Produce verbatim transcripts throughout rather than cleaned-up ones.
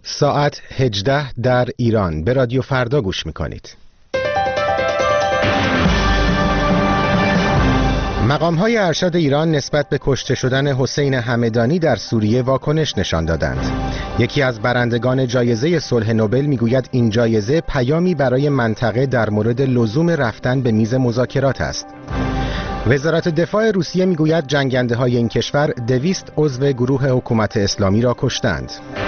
ساعت هجده در ایران. به رادیو فردا گوش میکنید. مقام‌های ارشد ایران نسبت به کشته شدن حسین همدانی در سوریه واکنش نشان دادند. یکی از برندگان جایزه صلح نوبل میگوید این جایزه پیامی برای منطقه در مورد لزوم رفتن به میز مذاکرات است. وزارت دفاع روسیه میگوید جنگنده‌های این کشور دویست عضو گروه حکومت اسلامی را کشتند.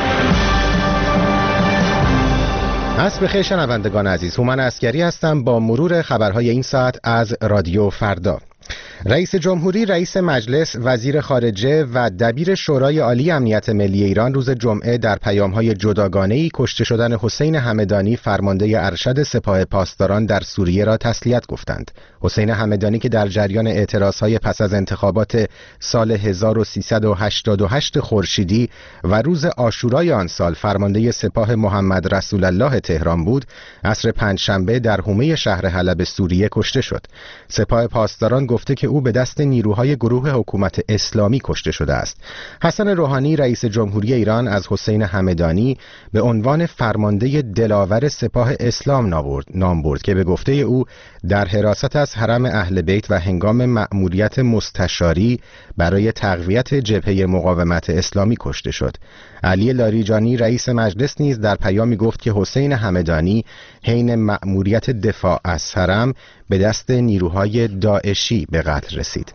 عصر بخیر شنوندگان عزیز، هومن عسگری هستم با مرور خبرهای این ساعت از رادیو فردا. رئیس جمهوری، رئیس مجلس، وزیر خارجه و دبیر شورای عالی امنیت ملی ایران روز جمعه در پیام‌های جداگانه‌ای کشته شدن حسین همدانی فرمانده ارشد سپاه پاسداران در سوریه را تسلیت گفتند. حسین همدانی که در جریان اعتراضهای پس از انتخابات سال هزار و سیصد و هشتاد و هشت خورشیدی و روز عاشورای آن سال فرمانده سپاه محمد رسول الله تهران بود، عصر پنجشنبه در حومه شهر حلب سوریه کشته شد. سپاه پاسداران گفته که او به دست نیروهای گروه حکومت اسلامی کشته شده است. حسن روحانی رئیس جمهوری ایران از حسین همدانی به عنوان فرمانده دلاور سپاه اسلام نام برد که به گفته او در حراست از حرم اهل بیت و هنگام مأموریت مستشاری برای تقویت جبهه مقاومت اسلامی کشته شد. علی لاریجانی رئیس مجلس نیز در پیامی گفت که حسین همدانی حین مأموریت دفاع از حرم به دست نیروهای داعشی به قتل رسید.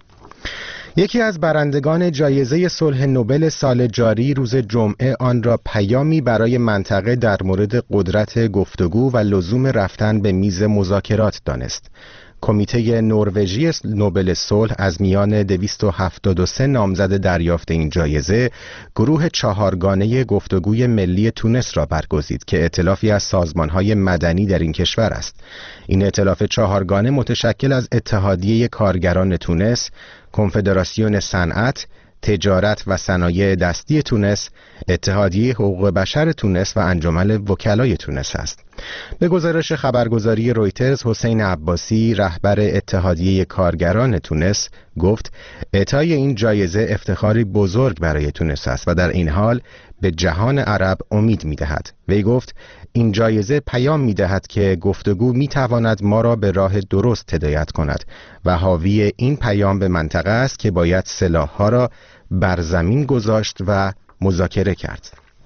یکی از برندگان جایزه صلح نوبل سال جاری روز جمعه آن را پیامی برای منطقه در مورد قدرت گفتگو و لزوم رفتن به میز مذاکرات دانست. کمیته نروژی نوبل صلح از میان دویست و هفتاد و سه نامزد دریافت این جایزه گروه چهارگانه گفتگوی ملی تونس را برگزید که ائتلافی از سازمان‌های مدنی در این کشور است. این ائتلاف چهارگانه متشکل از اتحادیه کارگران تونس، کنفدراسیون صنعت، تجارت و صنایع دستی تونس، اتحادیه حقوق بشر تونس و انجمن وکلای تونس است. به گزارش خبرگزاری رویترز، حسین عباسی رهبر اتحادیه کارگران تونس گفت اعطای این جایزه افتخاری بزرگ برای تونس است و در این حال به جهان عرب امید می‌دهد. وی گفت این جایزه پیام می‌دهد که گفتگو می‌تواند ما را به راه درست هدایت کند و حاوی این پیام به منطقه است که باید سلاح‌ها را بر زمین گذاشت و مذاکره کرد.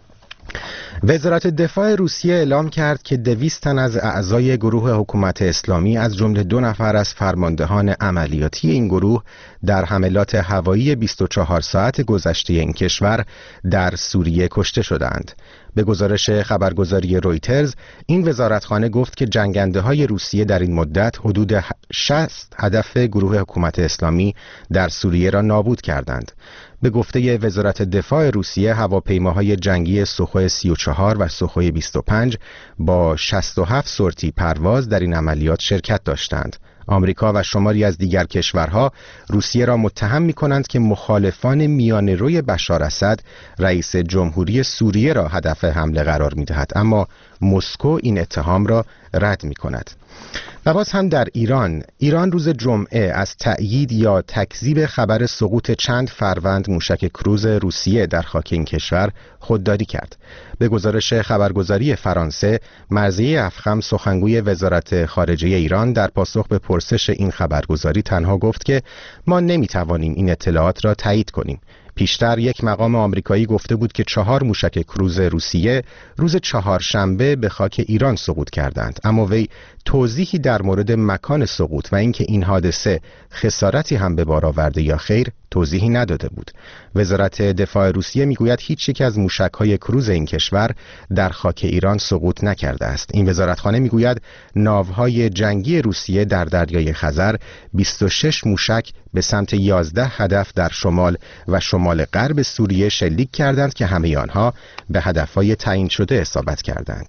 وزارت دفاع روسیه اعلام کرد که دویست تن از اعضای گروه حکومت اسلامی از جمله دو نفر از فرماندهان عملیاتی این گروه در حملات هوایی بیست و چهار ساعت گذشته این کشور در سوریه کشته شدند. به گزارش خبرگزاری رویترز، این وزارتخانه گفت که جنگنده‌های روسیه در این مدت حدود شصت هدف گروه حکومت اسلامی در سوریه را نابود کردند. به گفته وزارت دفاع روسیه، هواپیماهای جنگی سوخوی سی و چهار و سوخوی بیست و پنج با شصت و هفت سورتی پرواز در این عملیات شرکت داشتند. آمریکا و شماری از دیگر کشورها روسیه را متهم می‌کنند که مخالفان میانه‌روی بشار اسد رئیس جمهوری سوریه را هدف حمله قرار می‌دهد، اما مسکو این اتهام را رد می‌کند. و باز هم در ایران، ایران روز جمعه از تأیید یا تکذیب خبر سقوط چند فروند موشک کروز روسیه در خاک این کشور خودداری کرد. به گزارش خبرگزاری فرانسه، مرضیه افخم سخنگوی وزارت خارجه ایران در پاسخ به پرسش این خبرگزاری تنها گفت که ما نمیتوانیم این اطلاعات را تایید کنیم. پیشتر یک مقام آمریکایی گفته بود که چهار موشک کروز روسیه روز چهارشنبه به خاک ایران سقوط کردند، اما وی توضیحی در مورد مکان سقوط و اینکه این حادثه خسارتی هم به بار آورده یا خیر توضیحی نداده بود. وزارت دفاع روسیه میگوید هیچ یک از موشک‌های کروز این کشور در خاک ایران سقوط نکرده است. این وزارتخانه میگوید ناوهای جنگی روسیه در دریای خزر بیست و شش موشک به سمت یازده هدف در شمال و شمال غرب سوریه شلیک کردند که همه آنها به هدفهای تعیین شده اصابت کردند.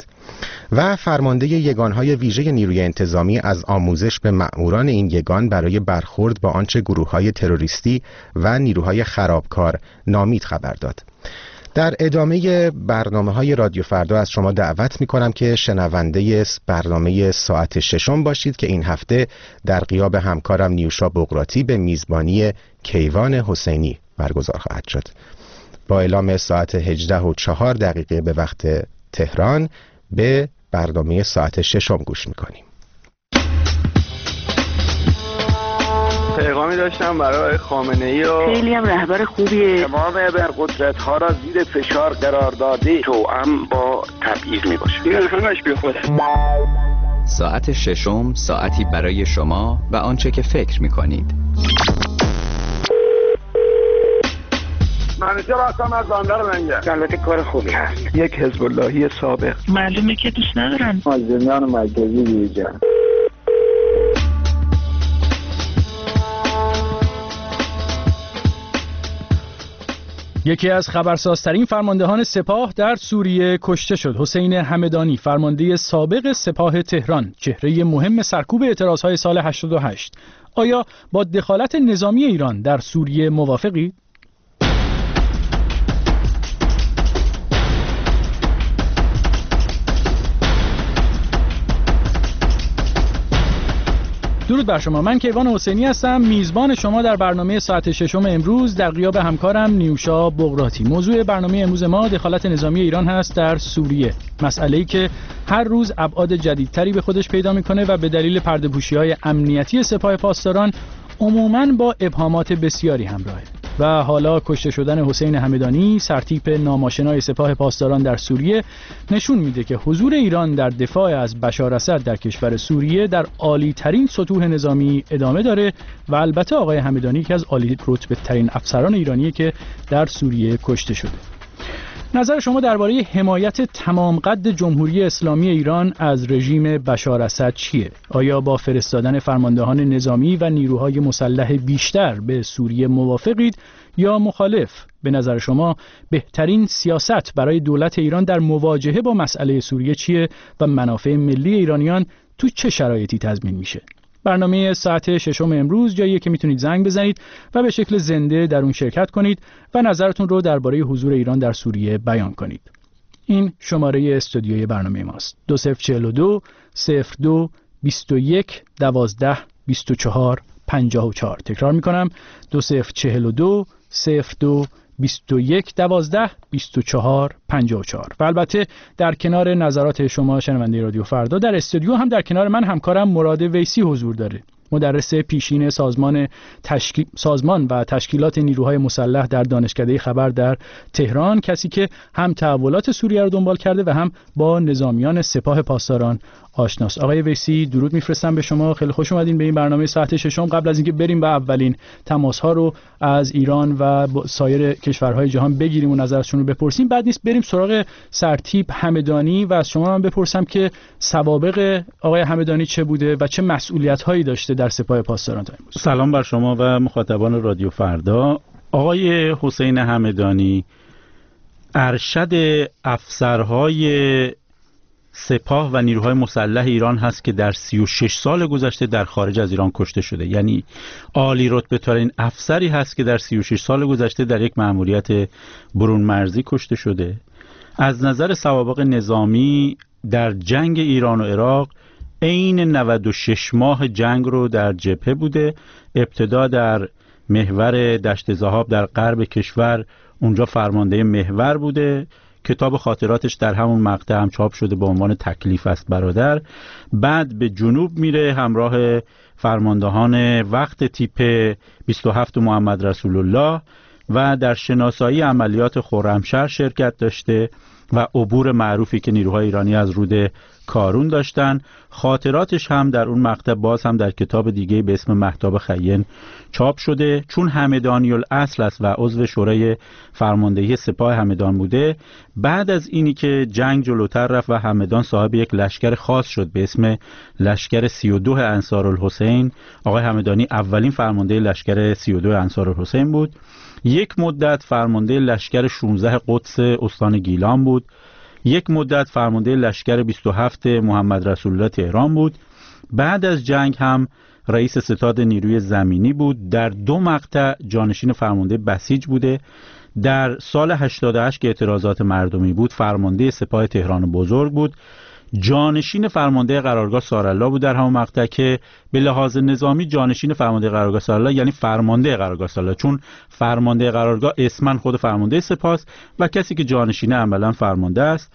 و فرمانده یگانهای ویژه نیروی انتظامی از آموزش به مأموران این یگان برای برخورد با آنچه گروه‌های تروریستی و نیروهای خرابکار نامید خبر داد. در ادامه برنامه‌های رادیو فردا از شما دعوت می‌کنم که شنونده برنامه ساعت ششم باشید که این هفته در غیاب همکارم نیوشا بقراتی به میزبانی کیوان حسینی برگزار خواهد شد. با اعلام ساعت هجده و چهار دقیقه به وقت تهران به برنامه ساعت ششم گوش میکنیم. پیغامی داشتم برای خامنه‌ای و خیلی هم رهبر خوبیه. تمام ابرقدرت‌ها را زیر فشار قرار داده، توأم با تبعیض میباشه. این همش بی خوده. ساعت ششم ساعتی برای شما و آنچه که فکر میکنید. منیجر هستم از بندر منگه. البته کار خوبی هست. یک حزب اللهی سابق. معلومه که دوست ندارن. مازندران مرکزی ویژه. یکی از خبرسازترین فرماندهان سپاه در سوریه کشته شد. حسین همدانی، فرمانده سابق سپاه تهران، چهره مهم سرکوب اعتراضهای سال هشتاد و هشت. آیا با دخالت نظامی ایران در سوریه موافقید؟ درود بر شما، من کیوان حسینی هستم، میزبان شما در برنامه ساعت ششم امروز در غیاب همکارم نیوشا بغراتی. موضوع برنامه امروز ما دخالت نظامی ایران هست در سوریه، مسئله‌ای که هر روز ابعاد جدیدتری به خودش پیدا میکنه و به دلیل پرده‌پوشی‌های امنیتی سپاه پاسداران عموماً با ابهامات بسیاری همراهه. و حالا کشته شدن حسین همدانی، سرتیپ ناماشنای سپاه پاسداران در سوریه، نشون میده که حضور ایران در دفاع از بشار اسد در کشور سوریه در عالی ترین سطوح نظامی ادامه داره و البته آقای همدانی یکی از عالی رتبه ترین افسران ایرانیه که در سوریه کشته شده. نظر شما درباره حمایت تمام قد جمهوری اسلامی ایران از رژیم بشار اسد چیه؟ آیا با فرستادن فرماندهان نظامی و نیروهای مسلح بیشتر به سوریه موافقید یا مخالف؟ به نظر شما بهترین سیاست برای دولت ایران در مواجهه با مسئله سوریه چیه و منافع ملی ایرانیان تو چه شرایطی تضمین میشه؟ برنامه ساعت ششم امروز جاییه که میتونید زنگ بزنید و به شکل زنده در اون شرکت کنید و نظرتون رو درباره حضور ایران در سوریه بیان کنید. این شماره استودیوی برنامه ماست. دو صفر چهل و دو صفر دو بیست و یک دوازده بیست و چهار پنجاه و چهار. تکرار میکنم دو صفر چهل و دو صفر دو بیست و یک دوازده بیست و چهار پنجاه و چهار. و البته در کنار نظرات شما شنونده رادیو فردا در استودیو هم در کنار من همکارم مراد ویسی حضور داره، مدرس پیشین سازمان تشکیل سازمان و تشکیلات نیروهای مسلح در دانشکده خبر در تهران، کسی که هم تحولات سوریه رو دنبال کرده و هم با نظامیان سپاه پاسداران آشناست. آقای ویسی درود میفرستم به شما، خیلی خوش اومدین به این برنامه ساعت ششم. قبل از اینکه بریم به اولین تماس‌ها رو از ایران و سایر کشورهای جهان بگیریم و نظرشون رو بپرسیم، بعد نیست بریم سراغ سرتیپ همدانی و از شما من بپرسم که سوابق آقای همدانی چه بوده و چه مسئولیت‌هایی داشته در سپاه پاسداران تا امروز. سلام بر شما و مخاطبان رادیو فردا. آقای حسین همدانی ارشد افسرهای سپاه و نیروهای مسلح ایران هست که در سی و شش سال گذشته در خارج از ایران کشته شده. یعنی عالی رتبه ترین افسری هست که در سی و شش سال گذشته در یک مأموریت برون مرزی کشته شده. از نظر سوابق نظامی در جنگ ایران و عراق عین نود و شش ماه جنگ رو در جبهه بوده. ابتدا در محور دشت ذهاب در غرب کشور، اونجا فرمانده محور بوده. کتاب خاطراتش در همون مقطع هم چاپ شده به عنوان تکلیف است برادر. بعد به جنوب میره، همراه فرماندهان وقت تیپ بیست و هفت محمد رسول الله و در شناسایی عملیات خرمشهر شرکت داشته و عبور معروفی که نیروهای ایرانی از رود کارون داشتن. خاطراتش هم در اون مقطع باز هم در کتاب دیگه به اسم مهتاب خیین چاپ شده. چون همدانی الاصل است و عضو شورای فرماندهی سپاه همدان بوده، بعد از اینی که جنگ جلوتر رفت و همدان صاحب یک لشکر خاص شد به اسم لشکر سی و دو انصارالحسین، آقای همدانی اولین فرمانده لشکر سی و دو انصارالحسین بود. یک مدت فرمانده لشکر شانزده قدس استان گیلان بود. یک مدت فرمانده لشکر بیست و هفت محمد رسول الله تهران بود. بعد از جنگ هم رئیس ستاد نیروی زمینی بود. در دو مقطع جانشین فرمانده بسیج بوده. در سال هشتاد و هشت که اعتراضات مردمی بود فرمانده سپاه تهران بزرگ بود. جانشین فرمانده قرارگاه سارالله بود در همون مقطع که به لحاظ نظامی جانشین فرمانده قرارگاه سارالله یعنی فرمانده قرارگاه سارالله، چون فرمانده قرارگاه اسمن خود فرمانده سپاس و کسی که جانشین عملا فرمانده است.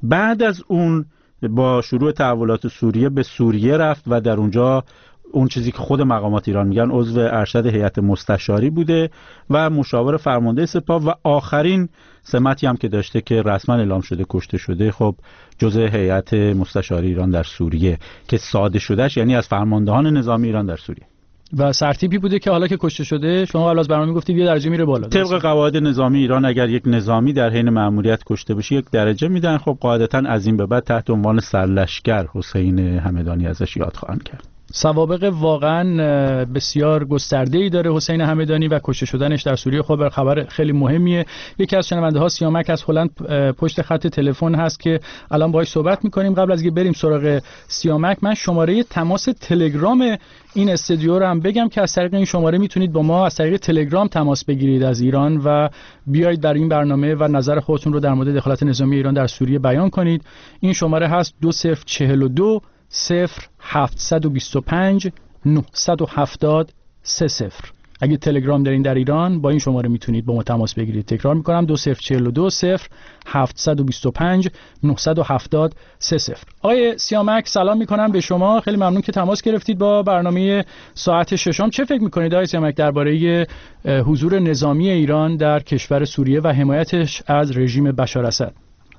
بعد از اون با شروع تحولات سوریه به سوریه رفت و در اونجا اون چیزی که خود مقامات ایران میگن عضو ارشد هیئت مستشاری بوده و مشاور فرمانده سپاه و آخرین سمتی هم که داشته که رسما اعلام شده کشته شده خب جزء هیئت مستشاری ایران در سوریه که ساده شدهش یعنی از فرماندهان نظامی ایران در سوریه و سرتیپی بوده که حالا که کشته شده شما قبل از برنامه گفتید یه درجه میره بالا. طبق قواعد نظامی ایران اگر یک نظامی در حین مأموریت کشته بشه یک درجه میدن. خب قاعدتاً از این به بعد تحت عنوان سرلشکر حسین همدانی ازش یاد خواهند کرد. سوابق واقعا بسیار گسترده‌ای داره حسین همدانی و کشته شدنش در سوریه خب خبر خیلی مهمیه. یکی از شنونده ها سیامک از هلند پشت خط تلفن هست که الان باهاش صحبت می‌کنیم. قبل از اینکه بریم سراغ سیامک من شماره تماس تلگرام این استودیو رو هم بگم که از طریق این شماره میتونید با ما از طریق تلگرام تماس بگیرید از ایران و بیایید در این برنامه و نظر خودتون رو در مورد دخالت نظامی ایران در سوریه بیان کنید. این شماره هست دو صفر چهل و دو صفر هفتصد و بیست و پنج نهصد و هفتاد سه صفر. اگه تلگرام دارین در ایران با این شماره میتونید با ما تماس بگیرید. تکرار میکنم دو صفر چهل و دو صفر هفتصد و بیست و پنج نهصد و هفتاد سه صفر. آقای سیامک سلام میکنم به شما. خیلی ممنون که تماس گرفتید با برنامه ساعت ششم. چه فکر میکنید آقای سیامک درباره حضور نظامی ایران در کشور سوریه و حمایتش از رژیم بشار اسد؟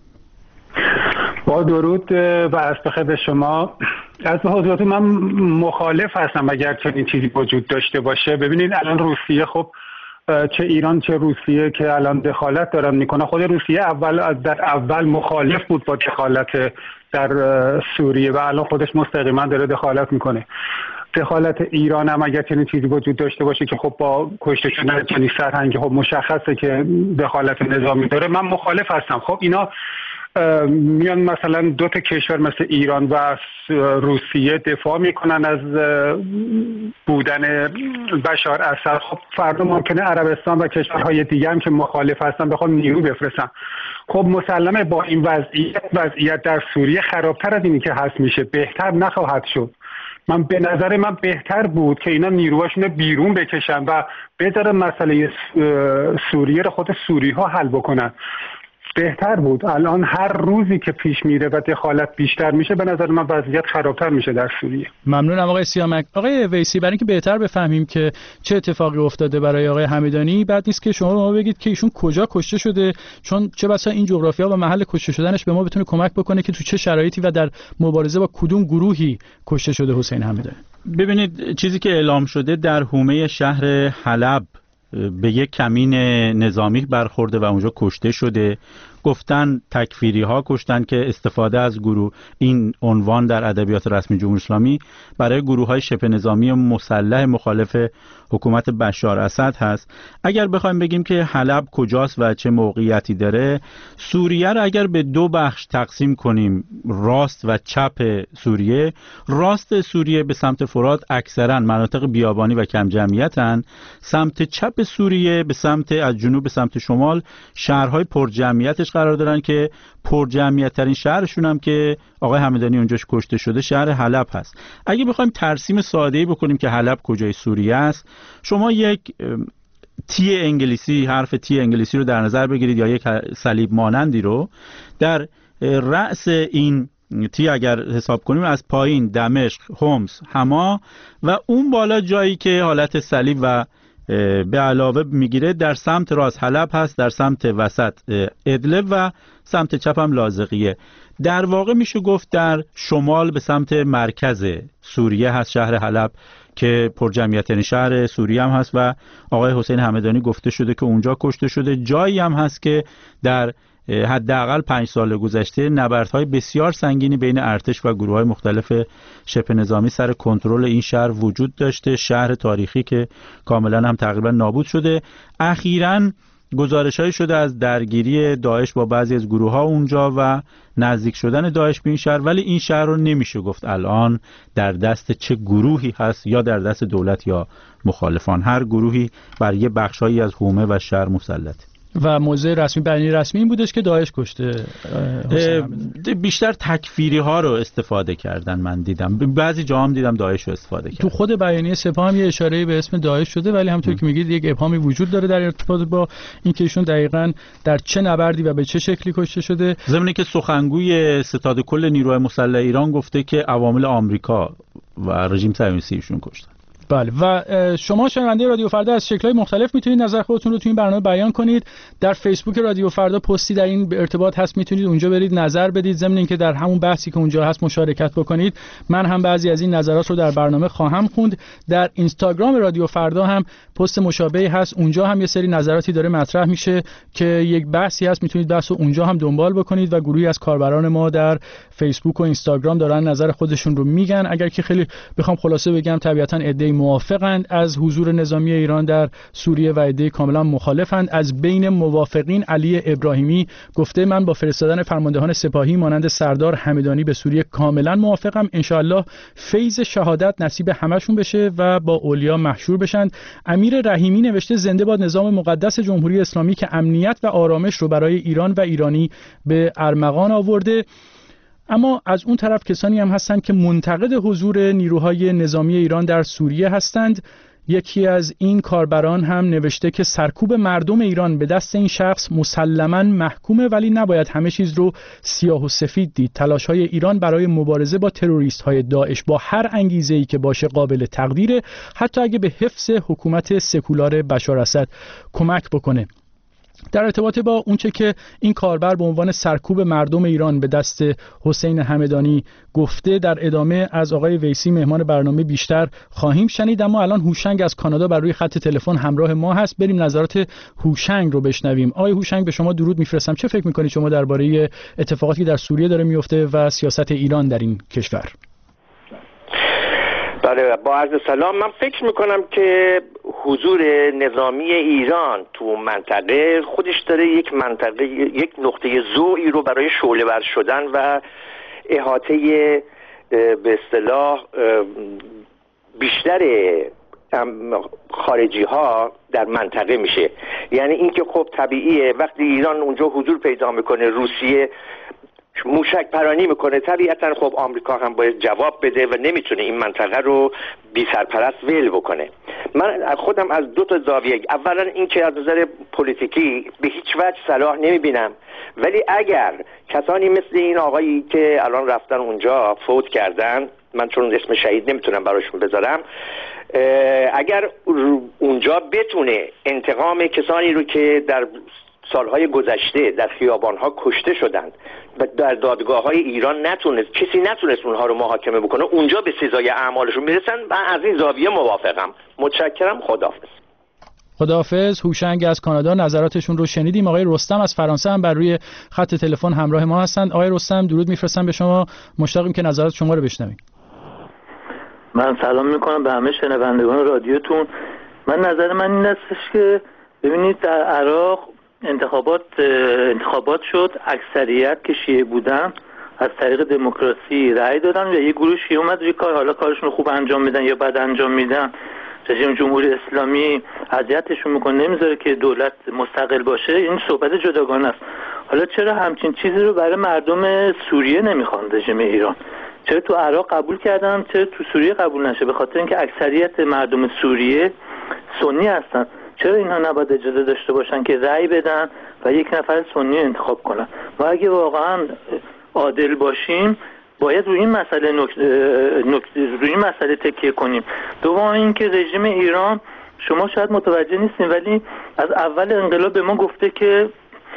با درود و از بخیر به شما. از حضرات من مخالف هستم اگر چنین چیزی وجود داشته باشه. ببینید الان روسیه خب چه ایران چه روسیه که الان دخالت دارن میکنه. خود روسیه اول در اول مخالف بود با دخالت در سوریه و الان خودش مستقیما داره دخالت میکنه. دخالت ایران هم اگر چنین چیزی وجود داشته باشه که خب با کشته شدن چنین سرهنگی خب مشخصه که دخالت نظامی داره. من مخالف هستم. خب اینا میان مثلا دو تا کشور مثل ایران و روسیه دفاع میکنن از بودن بشار اسد. خب فردا ممکنه عربستان و کشورهای دیگه هم که مخالف هستن بخوام نیرو بفرستن. خب مسلمه با این وضعیت وضعیت در سوریه خرابتر از اینی که هست میشه، بهتر نخواهد شد. من به نظر من بهتر بود که اینا نیروهاشون بیرون بکشن و بذارن مسئله سوریه رو خود سوری ها حل بکنن. بهتر بود. الان هر روزی که پیش میره و دخالت بیشتر میشه به نظر من وضعیت خرابتر میشه در سوریه. ممنونم آقای سیامک. آقای ویسی برای اینکه بهتر بفهمیم که چه اتفاقی افتاده برای آقای همدانی بعد نیست که شما ما بگید که ایشون کجا کشته شده، چون چه بسا این جغرافیا و محل کشته شدنش به ما بتونه کمک بکنه که تو چه شرایطی و در مبارزه با کدوم گروهی کشته شده حسین همدانی. ببینید چیزی که اعلام شده در حومه شهر حلب به یک کمین نظامی برخورده و اونجا کشته شده. گفتن تکفیری ها کشتن که استفاده از گروه این عنوان در ادبیات رسمی جمهوری اسلامی برای گروه های شبه نظامی مسلح مخالف حکومت بشار اسد هست. اگر بخوایم بگیم که حلب کجاست و چه موقعیتی داره، سوریه را اگر به دو بخش تقسیم کنیم، راست و چپ سوریه، راست سوریه به سمت فرات اکثرا مناطق بیابانی و کم جمعیتن، سمت چپ سوریه به سمت از جنوب به سمت شمال شهرهای پر جمعیتش قرار دارن که پر جمعیت ترین شهرشون هم که آقای همدانی اونجاش کشته شده شهر حلب هست. اگه بخوایم ترسیم ساده‌ای بکنیم که حلب کجای سوریه است، شما یک تی انگلیسی، حرف تی انگلیسی رو در نظر بگیرید یا یک صلیب مانندی رو در رأس این تی اگر حساب کنیم از پایین دمشق، حمص، حما و اون بالا جایی که حالت صلیب و به علاوه میگیره در سمت راست حلب هست، در سمت وسط ادلب و سمت چپ هم لاذقیه. در واقع میشه گفت در شمال به سمت مرکز سوریه هست شهر حلب که پر جمعیت‌ترین شهر سوریه هم هست و آقای حسین همدانی گفته شده که اونجا کشته شده. جایی هم هست که در حداقل پنج سال گذشته نبردهای بسیار سنگینی بین ارتش و گروه‌های مختلف شبه نظامی سر کنترل این شهر وجود داشته. شهر تاریخی که کاملا هم تقریبا نابود شده. اخیراً گزارش‌هایی شده از درگیری داعش با بعضی از گروه‌ها اونجا و نزدیک شدن داعش به این شهر، ولی این شهر رو نمیشه گفت الان در دست چه گروهی هست، یا در دست دولت یا مخالفان. هر گروهی بر یه بخشایی از حومه و شهر مسلط. و موضع رسمی بیانیه رسمی این بودش که داعش کشته. بیشتر تکفیری ها رو استفاده کردن، من دیدم بعضی جا هم دیدم داعش رو استفاده کردن. تو خود بیانیه سپاه هم یه اشاره به اسم داعش شده، ولی همونطور که میگید یک ابهامی وجود داره در ارتباط با اینکه ایشون دقیقاً در چه نبردی و به چه شکلی کشته شده. ضمن که سخنگوی ستاد کل نیروهای مسلح ایران گفته که عوامل آمریکا و رژیم صهیونیستی ایشون کشتن. بله، و شما شنونده رادیو فردا از شکل‌های مختلف میتونید نظر خودتون رو تو این برنامه بیان کنید. در فیسبوک رادیو فردا پستی در این ارتباط هست، میتونید اونجا برید نظر بدید، ضمن اینکه در همون بحثی که اونجا هست مشارکت بکنید. من هم بعضی از این نظرات رو در برنامه خواهم خوند. در اینستاگرام رادیو فردا هم پست مشابهی هست، اونجا هم یه سری نظراتی داره مطرح میشه که یک بحثی هست، میتونید بحث رو اونجا هم دنبال بکنید و گروهی از کاربران ما در فیسبوک و اینستاگرام دارن نظر خودشون رو میگن. اگر که خیلی بخوام خلاصه بگم، طبیعتاً عده‌ای موافقند از حضور نظامی ایران در سوریه و عده‌ای کاملا مخالفند. از بین موافقین علی ابراهیمی گفته من با فرستادن فرماندهان سپاهی مانند سردار همدانی به سوریه کاملا موافقم. انشاءالله فیض شهادت نصیب همشون بشه و با اولیا محشور بشن. امیر رحیمی نوشته زنده باد نظام مقدس جمهوری اسلامی که امنیت و آرامش رو برای ایران و ایرانی به ارمغان آورده. اما از اون طرف کسانی هم هستند که منتقد حضور نیروهای نظامی ایران در سوریه هستند. یکی از این کاربران هم نوشته که سرکوب مردم ایران به دست این شخص مسلماً محکومه، ولی نباید همه چیز رو سیاه و سفید دید. تلاش‌های ایران برای مبارزه با تروریست‌های داعش با هر انگیزه‌ای که باشه قابل تقدیره، حتی اگه به حفظ حکومت سکولار بشار اسد کمک بکنه. در ارتباط با اونچه که این کاربر به عنوان سرکوب مردم ایران به دست حسین همدانی گفته، در ادامه از آقای ویسی مهمان برنامه بیشتر خواهیم شنید. اما الان هوشنگ از کانادا بر روی خط تلفن همراه ما هست. بریم نظرات هوشنگ رو بشنویم. آقای هوشنگ، به شما درود میفرستم. چه فکر میکنید شما درباره اتفاقاتی که در سوریه داره میفته و سیاست ایران در این کشور؟ بله، با عرض سلام. من فکر میکنم که حضور نظامی ایران تو منطقه خودش داره یک منطقه یک نقطه ضعفی رو برای شعله‌ور شدن و احاطه به اصطلاح بیشتر خارجی ها در منطقه میشه. یعنی اینکه خب طبیعیه وقتی ایران اونجا حضور پیدا میکنه، روسیه موشک پرانی میکنه، طبیعتا خب آمریکا هم باید جواب بده و نمیتونه این منطقه رو بی سرپرست ول بکنه. من خودم از دو تا زاویه، اولا این که از نظر پلیتیکی به هیچ وجه صلاح نمیبینم، ولی اگر کسانی مثل این آقایی که الان رفتن اونجا فوت کردن، من چون اسم شهید نمیتونم براشون بذارم، اگر اونجا بتونه انتقام کسانی رو که در سالهای گذشته در خیابانها کشته شدند و در دادگاه‌های ایران نتونست کسی نتونست اونها رو محاکمه بکنه، اونجا به سزای اعمالشون میرسن. من از این زاویه موافقم. متشکرم. خداحافظ. خداحافظ. هوشنگ از کانادا نظراتشون رو شنیدیم. آقای رستم از فرانسه هم بر روی خط تلفن همراه ما هستند. آقای رستم، درود میفرستم به شما. مشتاقیم که نظرات شما رو بشنویم. من سلام میکنم به همه شنوندگان رادیوتون. من نظر من این هستش که ببینید در عراق انتخابات انتخابات شد، اکثریت که شیعه بودن از طریق دموکراسی رأی دادن و یه گروه شیعه اومد روی کار، حالا کارشون خوب انجام میدن یا بد انجام میدن، رژیم جمهوری اسلامی اذیتشون میکنه، نمیذاره که دولت مستقل باشه. این صحبت جداگانه است. حالا چرا همچین چیزی رو برای مردم سوریه نمیخوان رژیم ایران؟ چرا تو عراق قبول کردن، چرا تو سوریه قبول نشه؟ به خاطر اینکه اکثریت مردم سوریه سنی هستن. چرا اینها نباید اجازه داشته باشن که رأی بدن و یک نفر سنی انتخاب کنن؟ ما اگه واقعا عادل باشیم باید روی این مسئله نک... نک... روی این مسئله تکیه کنیم. دوم اینکه رژیم ایران، شما شاید متوجه نیستین ولی از اول انقلاب به ما گفته که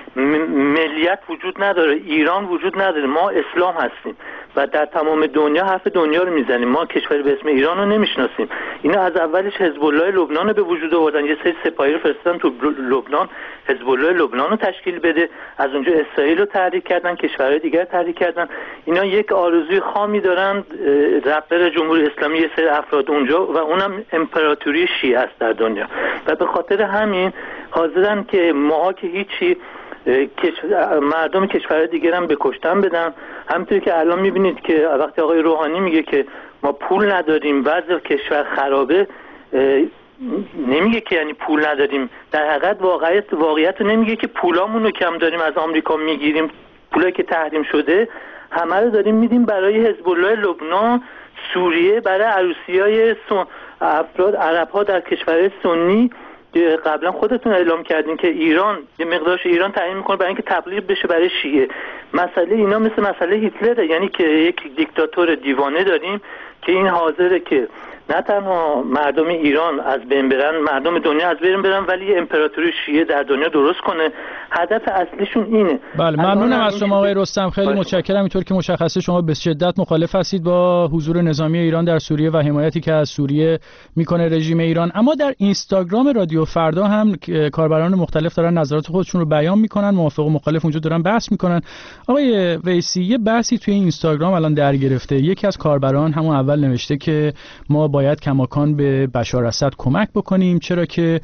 ملیت وجود نداره، ایران وجود نداره، ما اسلام هستیم و در تمام دنیا حرف دنیا رو میزنیم. ما کشوری به اسم ایران رو نمیشناسیم. اینا از اولش حزب الله لبنان رو به وجود آوردن، یه سری سپاهی رو فرستادن تو لبنان، حزب الله لبنان رو تشکیل بده، از اونجا اسرائیل رو تحریک کردن، کشورهای دیگر تحریک کردن. اینا یک آرزوی خامی دارن، رهبر جمهوری اسلامی یه سری افراد اونجا و اونم امپراتوری شیعه است در دنیا و به خاطر همین حاضرن که ما که هیچی مردم کشورهای دیگر هم به کشتن بدن. همونطوری که الان میبینید که وقتی آقای روحانی میگه که ما پول نداریم، وضع کشور خرابه، نمیگه که یعنی پول نداریم، در حقیقت واقعیت واقعیت نمیگه که پولامون رو کم داریم از آمریکا میگیریم، پولی که تحریم شده همه رو داریم میدیم برای حزب الله لبنان، سوریه، برای عروسیای افراد عرب ها در کشورهای سنی. قبلا خودتون اعلام کردین که ایران یه مقدارش ایران تعیین میکنه برای اینکه تبلیغ بشه برای شیعه. مسئله اینا مثل مسئله هیتلره، یعنی که یک دیکتاتور دیوانه داریم که این حاضره که نه تنها مردم ایران از بین برن، مردم دنیا از بین برن، ولی امپراتوری شیعه در دنیا درست کنه. هدف اصلیشون اینه. بله ممنونم از شما آقای رستم، خیلی متشکرم. اینطور که مشخصه شما به شدت مخالف هستید با حضور نظامی ایران در سوریه و حمایتی که از سوریه میکنه رژیم ایران. اما در اینستاگرام رادیو فردا هم کاربران مختلف دارن نظرات خودشون رو بیان میکنن، موافق و مخالف اونجا دارن بحث میکنن. آقای ویسی، یه بحثی توی اینستاگرام الان در گرفته. یکی از کاربران همون اول نوشته که ما باید کماکان به بشار اسد کمک بکنیم، چرا که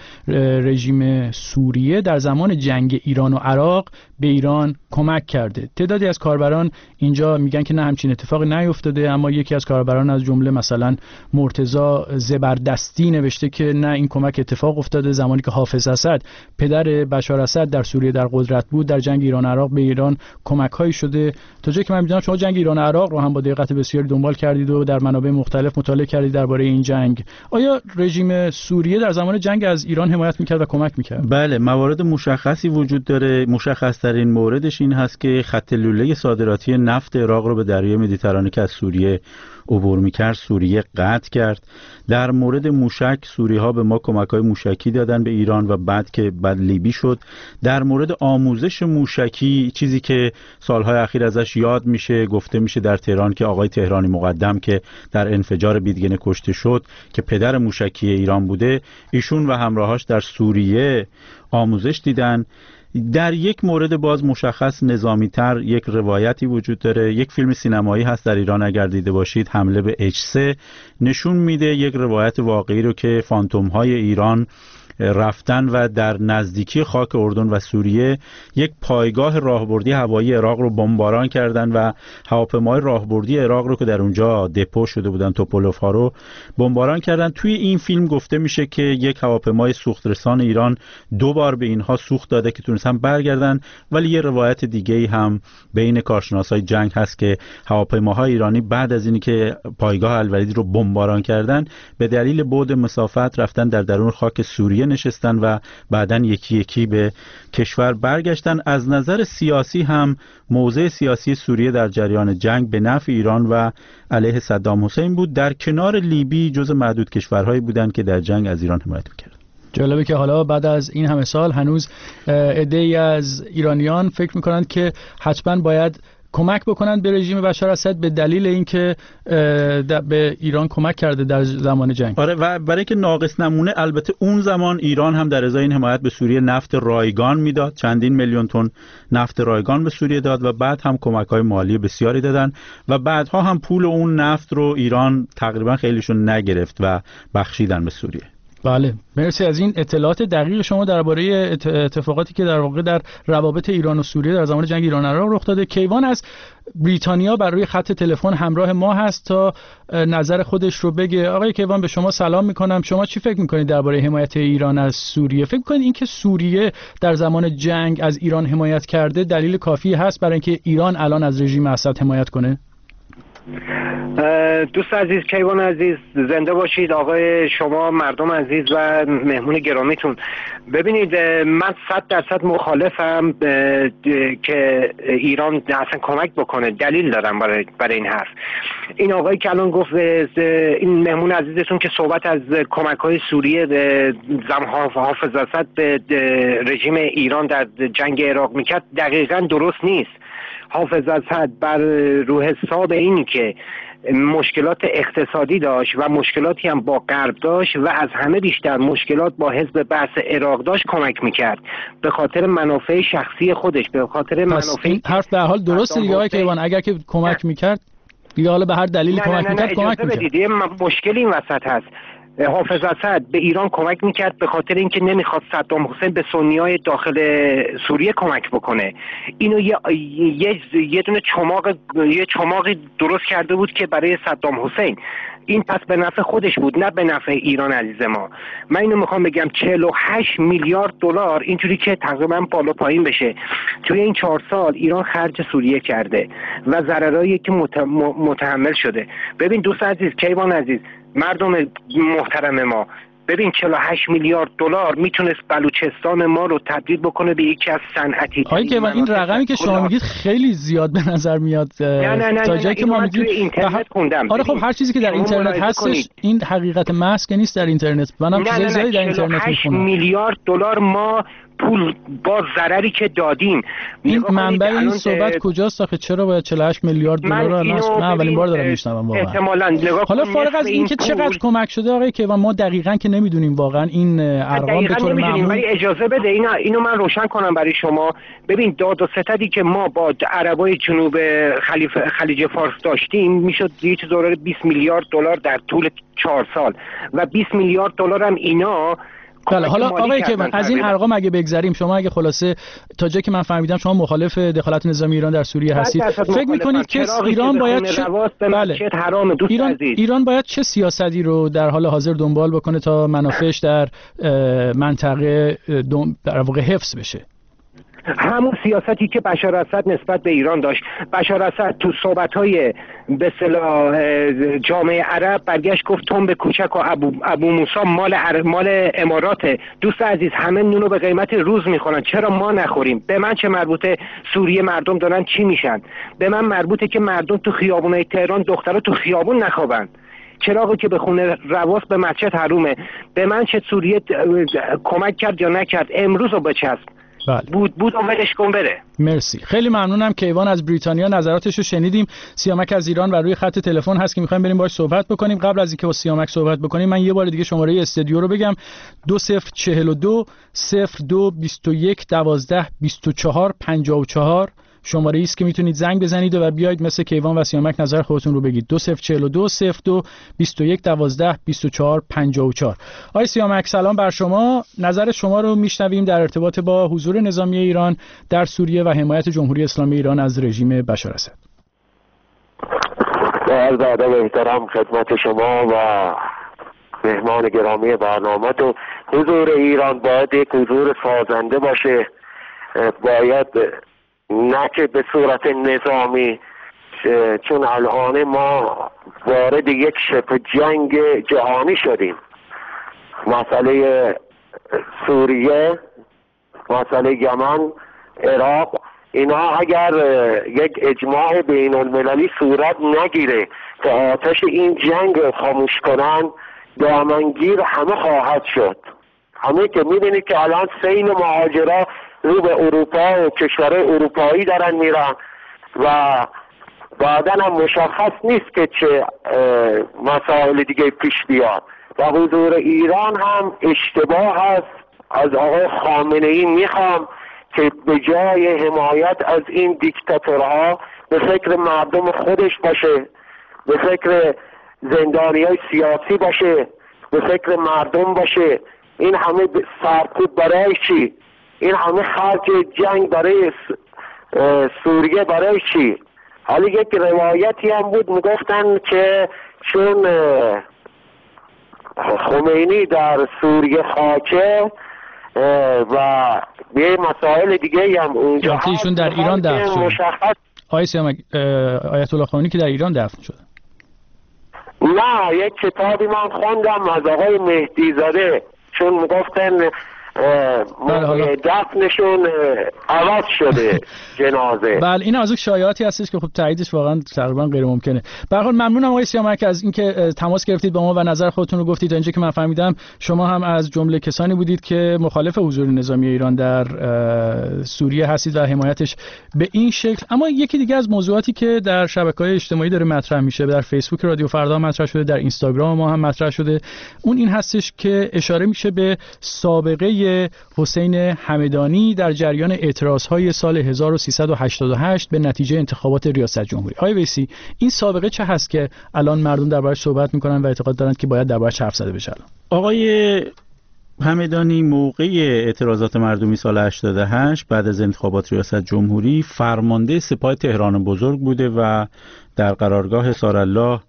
رژیم سوریه در زمان جنگ ایران و عراق به ایران کمک کرده. تعدادی از کاربران اینجا میگن که نه همچین اتفاقی نیفتاده، اما یکی از کاربران از جمله مثلا مرتضی زبردستی نوشته که نه، این کمک اتفاق افتاده زمانی که حافظ اسد پدر بشار اسد در سوریه در قدرت بود، در جنگ ایران عراق به ایران کمک‌هایی شده. تا جایی که من می‌دونم شما جنگ ایران عراق رو هم با دقت بسیاری دنبال کردید و در منابع مختلف مطالعه کردید درباره این جنگ. آیا رژیم سوریه در زمان جنگ از ایران حمایت می‌کرد و کمک می‌کرد؟ بله، موارد مشخصی وجود داره. مشخص‌ترین موردش این هست که خط لوله صادراتی نفت عراق رو به دریای مدیترانه که از سوریه عبور می‌کرد سوریه قطع کرد. در مورد موشک سوری‌ها به ما کمک‌های موشکی دادن به ایران و بعد که بعد لیبی شد. در مورد آموزش موشکی، چیزی که سالهای اخیر ازش یاد میشه، گفته میشه در تهران که آقای تهرانی مقدم که در انفجار بیدگنه کشته شد که پدر موشکی ایران بوده، ایشون و همراهاش در سوریه آموزش دیدن. در یک مورد باز مشخص نظامی تر یک روایتی وجود داره. یک فیلم سینمایی هست در ایران اگر دیده باشید، حمله به اچ سه، نشون میده یک روایت واقعی رو که فانتوم های ایران رفتن و در نزدیکی خاک اردن و سوریه یک پایگاه راهبردی هوایی عراق رو بمباران کردن و هواپیمای راهبردی عراق رو که در اونجا دپو شده بودن، توپولوف ها رو بمباران کردن. توی این فیلم گفته میشه که یک هواپیمای سوخترسان ایران دو بار به اینها سوخت داده که تونستن برگردن، ولی یه روایت دیگه‌ای هم بین کارشناسای جنگ هست که هواپیماهای ایرانی بعد از اینی که پایگاه الولیدی رو بمباران کردن به دلیل بعد مسافت رفتن در درون خاک سوریه نشستن و بعداً یکی یکی به کشور برگشتن. از نظر سیاسی هم موضع سیاسی سوریه در جریان جنگ به نفع ایران و علیه صدام حسین بود. در کنار لیبی جز معدود کشورهایی بودند که در جنگ از ایران حمایت می‌کردند. جالبه که حالا بعد از این همه سال هنوز عده‌ای از ایرانیان فکر می‌کنند که حتماً باید کمک بکنند به رژیم بشار اسد به دلیل اینکه به ایران کمک کرده در زمان جنگ. آره، و برای اینکه ناقص نمونه، البته اون زمان ایران هم در ازای این حمایت به سوریه نفت رایگان میداد، چندین میلیون تن نفت رایگان به سوریه داد و بعد هم کمک‌های مالی بسیاری دادن و بعدها هم پول اون نفت رو ایران تقریبا خیلیشون نگرفت و بخشیدن به سوریه. بله، مرسی از این اطلاعات دقیق شما درباره اتفاقاتی که در واقع در روابط ایران و سوریه در زمان جنگ ایران عراق رخ داده. کیوان از بریتانیا بر روی خط تلفن همراه ما هست تا نظر خودش رو بگه. آقای کیوان، به شما سلام میکنم. شما چی فکر میکنید درباره حمایت ایران از سوریه؟ فکر میکنید اینکه سوریه در زمان جنگ از ایران حمایت کرده دلیل کافی هست برای اینکه ایران الان از رژیم اسد حمایت کنه؟ دوست عزیز، کیوان عزیز، زنده باشید. آقای شما، مردم عزیز و مهمون گرامیتون، ببینید من صد درصد مخالفم که ایران اصلا کمک بکنه. دلیل دارم برای, برای این حرف. این آقایی که الان گفت، این مهمون عزیزتون که صحبت از کمک‌های سوریه زم حافظ اسد به رژیم ایران در جنگ عراق میکرد دقیقاً درست نیست. حافظ اسد بر رو حساب این که مشکلات اقتصادی داشت و مشکلاتی هم با غرب داشت و از همه بیشتر مشکلات با حزب بعث عراق داشت کمک میکرد به خاطر منافع شخصی خودش، به خاطر منافع. این حرف به حال درسته دیگه آقای کیوان، اگر که کمک میکرد دیگه حالا به هر دلیلی کمک میکرد کمک میکرد. یه مشکلی این وسط هست. حافظ اسد به ایران کمک میکرد به خاطر اینکه نمیخواد صدام حسین به سنیای داخل سوریه کمک بکنه. اینو یه یه, یه دونه چماق یه چماقی درست کرده بود که برای صدام حسین این پس به نفع خودش بود نه به نفع ایران عزیز ما. من اینو میخوام بگم چهل و هشت میلیارد دلار اینجوری که تقریبا بالا پایین بشه توی این چهار سال ایران خرج سوریه کرده و ضررایی که متحمل شده. ببین دوست عزیز، کیوان عزیز، مردم محترم ما، ببین چهل و هشت میلیارد دلار میتونست بلوچستان ما رو تبدیل بکنه به یکی از صنعتی. آقای کیوان این رقمی که شما میگید خیلی زیاد به نظر میاد. نه نه نه تا جایی که ما میگیم اینترنت خوندم. آره خب هر چیزی که در اینترنت هستش این حقیقت محض که نیست در اینترنت. منم چیزای زیادی در اینترنت میخونم. میلیارد دلار ما پول با ضرری که دادیم. این منبع این صحبت کجاست آخه؟ چرا باید چهل و هشت میلیارد دلار رو الان من اولین بار دارم میشنوم واقعا. احتمالاً نگاه حالا فارغ از این که چقدر کمک شده آقای کیوان ما دقیقاً که نمیدونیم واقعا این ارقام به طور معمول. ولی اجازه بده اینا اینو من روشن کنم برای شما. ببین داد و ستدی که ما با عربای جنوب خلیج خلیج فارس داشتیم میشد یه چیز حدود بیست میلیارد دلار در طول چهار سال و بیست میلیارد دلار هم اینا. بله حالا آقای کیوان از این ارقام اگه بگذریم، شما اگه خلاصه تا جایی که من فهمیدم شما مخالف دخالت نظامی ایران در سوریه هستید، فکر می‌کنید که ایران باید چه بله ایران ایران باید چه سیاستی رو در حال حاضر دنبال بکنه تا منافعش در منطقه در واقع حفظ بشه؟ همون سیاستی که بشار اسد نسبت به ایران داشت. بشار اسد تو صحبت‌های به اصطلاح جامعه عرب برگشت گفت تنب کوچک و ابو, ابو موسی مال عر... مال اماراته. دوست عزیز همه نونو به قیمت روز میخورن، چرا ما نخوریم؟ به من چه مربوطه سوریه مردم دارن چی میشن؟ به من مربوطه که مردم تو خیابونای تهران دخترها تو خیابون نخوابن. چراغی که به خونه رواس به مسجد حرومه. به من چه سوریه کمک کرد یا نکرد؟ امروز رو بچسب. بله. بود بود اولش کن بره. مرسی، خیلی ممنونم. کیوان از بریتانیا نظراتش رو شنیدیم. سیامک از ایران و روی خط تلفن هست که می‌خوایم بریم باهاش صحبت بکنیم. قبل از اینکه با سیامک صحبت بکنیم من یه بار دیگه شماره استودیو رو بگم: دو صفر چهل و دو صفر دو بیست و یک دوازده بیست و چهار پنجاه و چهار شماره ای است که میتونید زنگ بزنید و بیاید مثل کیوان و سیامک نظر خودتون رو بگید. دو صفر چهل و دو صفر دو بیست و یک دوازده بیست و چهار پنجاه و چهار. آقای سیامک سلام بر شما. نظر شما رو میشنویم در ارتباط با حضور نظامی ایران در سوریه و حمایت جمهوری اسلامی ایران از رژیم بشار اسد. با عرض ادب و احترام خدمت شما و مهمان گرامی برنامه، تو حضور ایران باید یک حضور سازنده باشه، باید نه که به صورت نظامی، چون الان ما وارد یک شبه جنگ جهانی شدیم. مسئله سوریه، مسئله یمن، عراق، اینا اگر یک اجماع بین المللی صورت نگیره که آتش این جنگ رو خاموش کنن، دامنگیر همه خواهد شد. همه که میبینید که الان سیل مهاجرا رو به اروپا و کشورهای اروپایی دارن میرن و بعداً هم مشخص نیست که چه مسائل دیگه پیش بیاد. و حضور ایران هم اشتباه است. از آقای خامنه ای میخوام که به جای حمایت از این دیکتاتورها به فکر مردم خودش باشه، به فکر زندانیای سیاسی باشه، به فکر مردم باشه. این همه سرکوب برای چی؟ این همه خرج جنگ برای سوریه برای چی؟ حالا یک روایتی هم بود میگفتن که چون خمینی در سوریه خاکه و یه مسائل دیگه هم اونجا ایشون در ایران دفن شد. مشخص آقای سیامک آیت الله خمینی که در ایران دفن شد. نه، یک کتابی من خوندم از آقای مهدی زاده، چون میگفتن دفنشون عوض شده جنازه. بله این از اون شایعاتی هستش که خب تاییدش واقعا تقریبا غیر ممکنه. به هر حال ممنونم آقای سیامک از اینکه تماس گرفتید با ما و نظر خودتون رو گفتید. تا اینجا که من فهمیدم شما هم از جمله کسانی بودید که مخالف حضور نظامی ایران در سوریه هستید و حمایتش به این شکل. اما یکی دیگه از موضوعاتی که در شبکه‌های اجتماعی داره مطرح میشه، در فیسبوک رادیو فردا مطرح شده، در اینستاگرام ما هم مطرح شده، اون این هستش که اشاره میشه به سابقه حسین همدانی در جریان اعتراضهای سال هزار و سیصد و هشتاد و هشت به نتیجه انتخابات ریاست جمهوری. آقای ویسی این سابقه چه هست که الان مردم دربارش صحبت میکنن و اعتقاد دارند که باید دربارش حرف زده بشه؟ آقای همدانی موقع اعتراضات مردمی سال هشتاد و هشت بعد از انتخابات ریاست جمهوری فرمانده سپاه تهران بزرگ بوده و در قرارگاه سارالله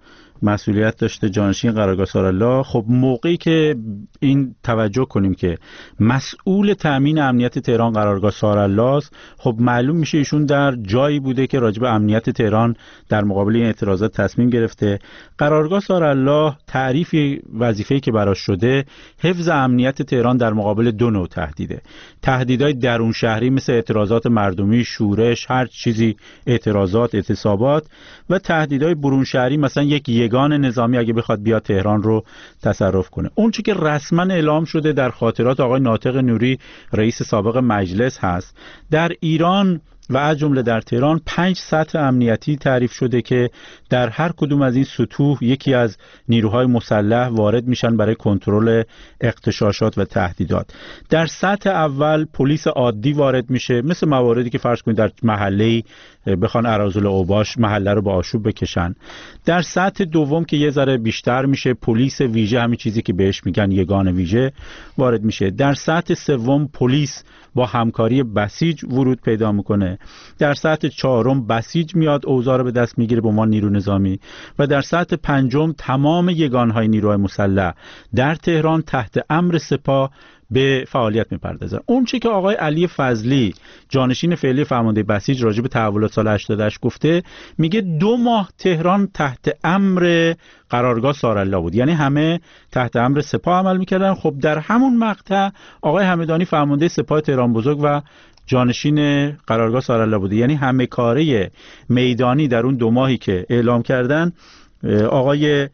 مسئولیت داشته جانشین قرارگاه سارالله. خب موقعی که این توجه کنیم که مسئول تامین امنیت تهران قرارگاه سارالله است، خب معلوم میشه ایشون در جایی بوده که راجع به امنیت تهران در مقابل این اعتراضات تصمیم گرفته. قرارگاه سارالله تعریف وظیفه‌ای که براش شده حفظ امنیت تهران در مقابل دو نوع تهدیده: تهدیدهای درون شهری مثل اعتراضات مردمی، شورش، هر چیزی، اعتراضات، اعتصابات، و تهدیدهای برون شهری مثلا یک یگان نظامی اگه بخواد بیاد تهران رو تصرف کنه. اون چیزی که رسما اعلام شده در خاطرات آقای ناطق نوری رئیس سابق مجلس هست، در ایران و از جمله در تهران پنج سطح امنیتی تعریف شده که در هر کدوم از این سطوح یکی از نیروهای مسلح وارد میشن برای کنترل اغتشاشات و تهدیدات. در سطح اول پلیس عادی وارد میشه، مثل مواردی که فرض کنید در محله‌ای بخوان اراذل اوباش محله رو با آشوب بکشن. در سطح دوم که یه ذره بیشتر میشه، پلیس ویژه، همین چیزی که بهش میگن یگان ویژه، وارد میشه. در سطح سوم پلیس با همکاری بسیج ورود پیدا میکنه. در سطح چهارم بسیج میاد اوضاع رو به دست میگیره به عنوان نیرو نظامی، و در سطح پنجم تمام یگانهای نیروهای مسلح در تهران تحت امر سپاه به فعالیت میپردازن. اون چی که آقای علی فضلی جانشین فعلی فرمانده بسیج راجع به تحولات سال هشتاد و هشت گفته، میگه دو ماه تهران تحت امر قرارگاه سارالله بود، یعنی همه تحت امر سپاه عمل میکردن. خب در همون مقطع آقای همدانی فرمانده سپاه تهران بزرگ و جانشین قرارگاه سارالله بوده، یعنی همه کاره میدانی در اون دو ماهی که اعلام کردن آقای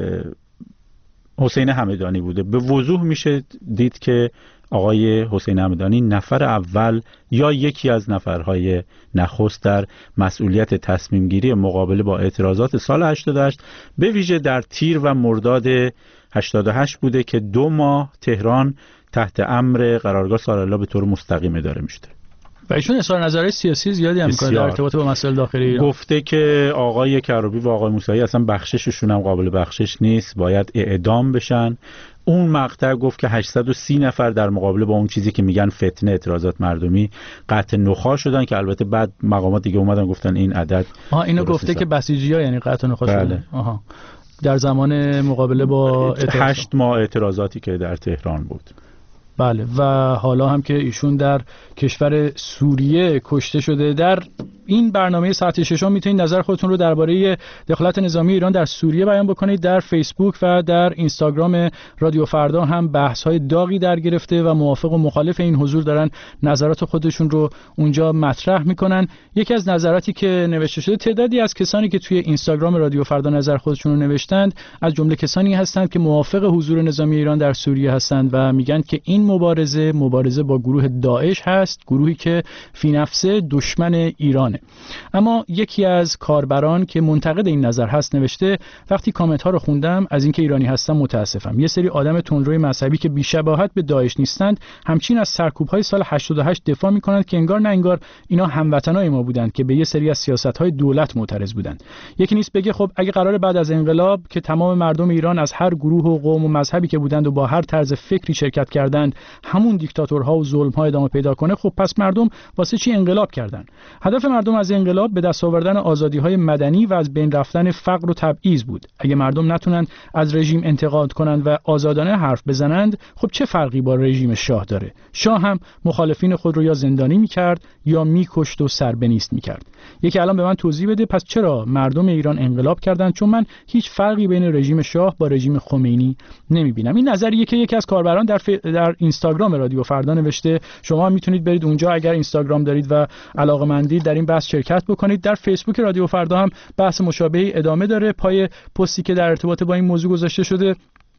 حسین همدانی بوده. به وضوح میشه دید که آقای حسین همدانی نفر اول یا یکی از نفرهای نخست در مسئولیت تصمیم گیری مقابله با اعتراضات سال هشتاد و هشت به ویژه در تیر و مرداد هشتاد و هشت بوده که دو ماه تهران تحت امر قرارگاه سارالله به طور مستقیم اداره میشده. و ایشون اظهار نظرهای سیاسی زیادی هم می‌کنه در ارتباط با مسائل داخلی ایران. گفته که آقای کروبی و آقای موسوی اصلا بخشششون هم قابل بخشش نیست، باید اعدام بشن. اون مقطع گفت که هشتصد و سی نفر در مقابله با اون چیزی که میگن فتنه، اعتراضات مردمی، قطع نخاع شدن، که البته بعد مقامات دیگه اومدن گفتن این عدد آها اینو گفته که بسیجی‌ها یعنی قطع نخاع بله. شدن. آها در زمان مقابله با هشت ماه اعتراضاتی که در تهران بود. بله، و حالا هم که ایشون در کشور سوریه کشته شده. در این برنامه ساعت ششم میتونید نظر خودتون رو درباره دخالت نظامی ایران در سوریه بیان بکنید. در فیسبوک و در اینستاگرام رادیو فردا هم بحث‌های داغی در گرفته و موافق و مخالف این حضور دارن نظرات خودشون رو اونجا مطرح میکنن. یکی از نظراتی که نوشته شده، تعدادی از کسانی که توی اینستاگرام رادیو فردا نظر خودشون رو نوشتند از جمله کسانی هستند که موافق حضور نظامی ایران در سوریه هستند و میگن که این مبارزه مبارزه با گروه داعش هست، گروهی که فی نفسه دشمن ایرانه. اما یکی از کاربران که منتقد این نظر هست نوشته، وقتی کامنت ها رو خوندم از اینکه ایرانی هستم متاسفم. یه سری آدم تندروی مذهبی که بی‌شباهت به داعش نیستند همچین از سرکوب های سال هشتاد و هشت دفاع میکنند که انگار نه انگار اینا هموطنای ما بودند که به یه سری از سیاست های دولت معترض بودند. یکی نیست بگه خب اگه قرار بعد از انقلاب که تمام مردم ایران از هر گروه و قوم و مذهبی که بودند و با هر طرز فکری شرکت کردند همون دیکتاتورها و ظلم‌ها ادامه پیدا کنه، خب پس مردم واسه چی انقلاب کردن؟ هدف مردم از انقلاب به دست آوردن آزادی‌های مدنی و از بین رفتن فقر و تبعیض بود. اگه مردم نتونن از رژیم انتقاد کنند و آزادانه حرف بزنند، خب چه فرقی با رژیم شاه داره؟ شاه هم مخالفین خود رو یا زندانی می‌کرد یا می‌کشت و سربنیست می‌کرد. یکی الان به من توضیح بده پس چرا مردم ایران انقلاب کردند؟ چون من هیچ فرقی بین رژیم شاه با رژیم خمینی نمی‌بینم. این نظریه که یکی از کاربران در ف... در اینستاگرام رادیو فردا نوشته. شما میتونید برید اونجا اگر اینستاگرام دارید و علاقه‌مندید در این بحث شرکت بکنید. در فیسبوک رادیو فردا هم بحث مشابهی ادامه داره پای پستی که در ارتباط با این موضوع گذاشته شده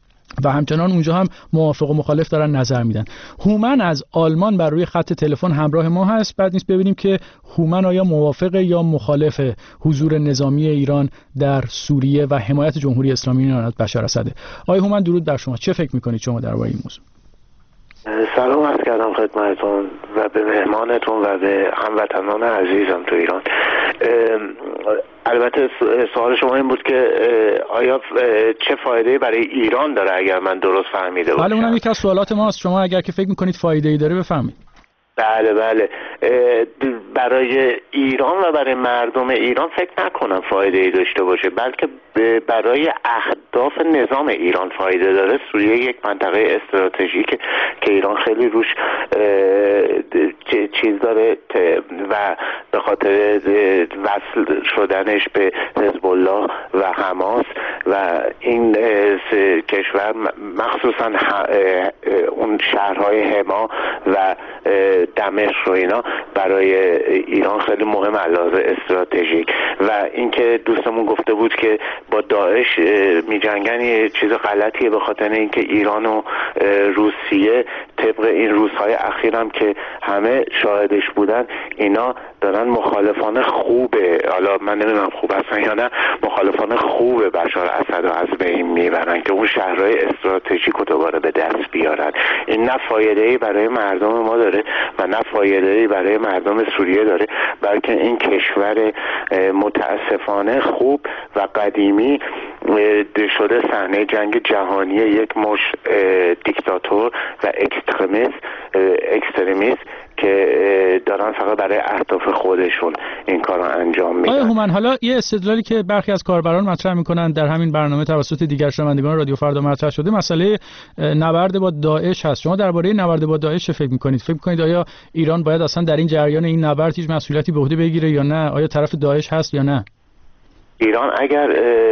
و همچنان اونجا هم موافق و مخالف دارن نظر میدن. هومن از آلمان بر روی خط تلفن همراه ما هست. بعد نیست ببینیم که هومن آیا موافق یا مخالف حضور نظامی ایران در سوریه و حمایت جمهوری اسلامی ایران از بشار اسده. آقای هومن درود بر شما. چه فکر میکنید شما درباره این موضوع؟ سلام عرض کردم خدمتتون و به مهمانتون و به هموطنان عزیزم تو ایران. البته سوال شما این بود که آیا چه فایده‌ای برای ایران داره اگر من درست فهمیده باشم؟ بله اونم یک از سوالات ماست. شما اگر که فکر میکنید فایده‌ای داره بفرمایید. بله بله برای ایران و برای مردم ایران فکر نکنم فایده ای داشته باشه، بلکه برای اهداف نظام ایران فایده داره. سوریه یک منطقه استراتژیک که ایران خیلی روش چیز داره و به خاطر وصل شدنش به حزب الله و حماس و این کشور مخصوصا اون شهرهای حما و دمشق و اینا برای ایران خیلی مهم علاوه استراتژیک. و اینکه دوستمون گفته بود که با داعش میجنگن یه چیز غلطیه، به خاطر اینکه ایران و روسیه طبق این روزهای اخیرم که همه شاهدش بودن اینا دارن مخالفان خوبه، حالا من نمیدونم خوب هستن یا نه، مخالفان خوبه بشار اسد رو از بین میبرن که اون شهرهای استراتژیک رو دوباره به دست بیارن. این نه فایده‌ای برای مردم ما داره و نه فایده‌ای برای مردم سوریه داره، بلکه این کشور متاسفانه خوب و قدیمی شده صحنه جنگ جهانی یک مش دیکتاتور و اکستریمیست اکستریمیست که دارن فقط برای اهداف خودشون این کار رو انجام میدن. آقای هومن، حالا یه استدلالی که برخی از کاربران مطرح میکنن در همین برنامه توسط دیگر شنوندگان رادیو فردا مطرح شده، مسئله نبرد با داعش هست. شما درباره نبرد با داعش چه فکر میکنید؟ فکر میکنید آیا ایران باید اصلا در این جریان این نبرد هیچ مسئولیتی به عهده بگیره یا نه؟ آیا طرف داعش هست یا نه؟ ایران اگر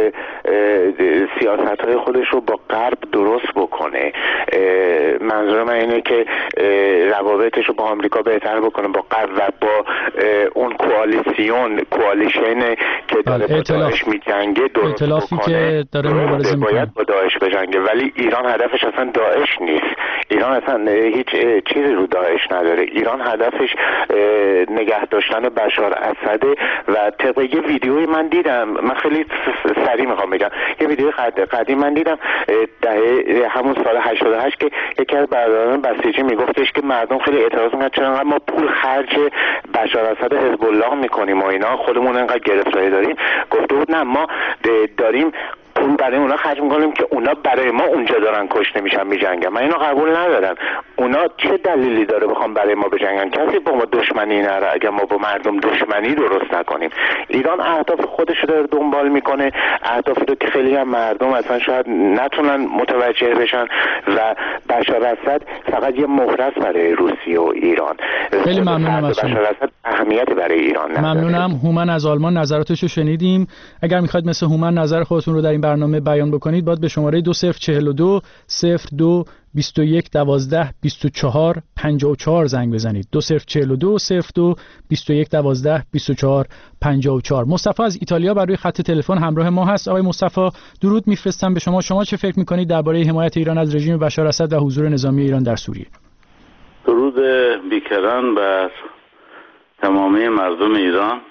سیاست‌های خودش رو با غرب درست بکنه، منظور من اینه که روابطش رو با آمریکا بهتر بکنه، با غرب و با اون کوالیسیون کوالیشن که داره با داعش میجنگه درست ائتلافی بکنه، که داره مبارزه میکنه، باید با داعش بجنگه. ولی ایران هدفش اصلا داعش نیست، ایران اصلا هیچ چیزی رو داعش نداره. ایران هدفش نگه داشتن بشار اسده و طبق یه ویدیوی من دیدم، من خیلی سریع میخوام بگم، یه ویدیو قدیم من دیدم دهه همون سال هشتاد و هشت که یکی از برادران بسیجی میگفتش که مردم خیلی اعتراض میکنن چرا ما پول خرج بشار اسد حزب الله میکنیم و اینا، خودمون انقدر گرفتاری داریم. گفته بود نه، ما داریم پول برای اونا خرج میکنیم که اونا برای ما اونجا دارن کشته میشن میجنگن. من اینو قبول ندارم. اونا چه دلیلی داره بخوام برای ما بجنگن؟ کسی با ما دشمنی نره اگر ما با مردم دشمنی درست نکنیم. ایران اهداف خودش رو داره دنبال میکنه، اهدافی رو که خیلی هم مردم اصلا شاید نتونن متوجه بشن و بشار اسد فقط یه مهرس برای روسیه و ایران. خیلی ممنونم از شما. بشار اسد اهمیتی برای ایران نداره. ممنونم. هومن از آلمان نظراتش رو شنیدیم. اگر میخواید مثل هومن نظر خودتون رو در این برنامه بیان بکنید، باید به شماره دو صفر چهل و دو صفر دو بیست و یک دوازده بیست و چهار پنجاه و چهار زنگ بزنید. دو صفر چهل و دو صفر دو بیست و یک دوازده بیست و چهار پنجاه و چهار. مصطفی از ایتالیا بر روی خط تلفن همراه ما هست. آقای مصطفی، درود میفرستم به شما. شما چه فکر میکنید درباره حمایت ایران از رژیم بشار اسد و حضور نظامی ایران در سوریه؟ درود بیکران بر تمامی مردم ایران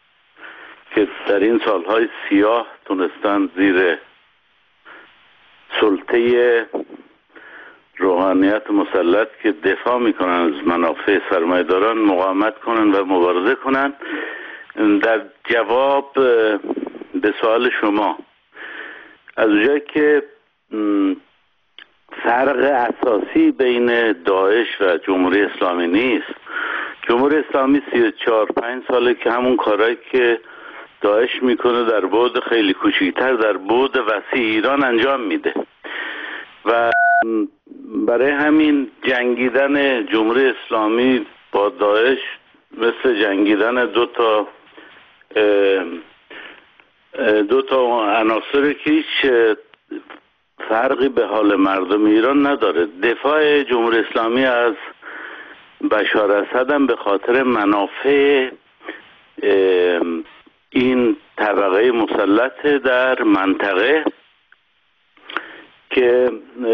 که در این سالهای سیاه تونستن زیر سلطه روحانیت مسلط که دفاع میکنن از منافع سرمایه‌داران مقاومت کنن و مبارزه کنن. در جواب به سوال شما، از اونجایی که فرق اساسی بین داعش و جمهوری اسلامی نیست، جمهوری اسلامی سی و چهار پنج ساله که همون کارهایی که داعش میکنه در بعد خیلی کوچیک‌تر در بعد وسیع ایران انجام میده و برای همین جنگیدن جمهوری اسلامی با داعش مثل جنگیدن دو تا دو تا عناصری که هیچ فرقی به حال مردم ایران نداره. دفاع جمهوری اسلامی از بشار اسد هم به خاطر منافع این طبقه مسلط در منطقه که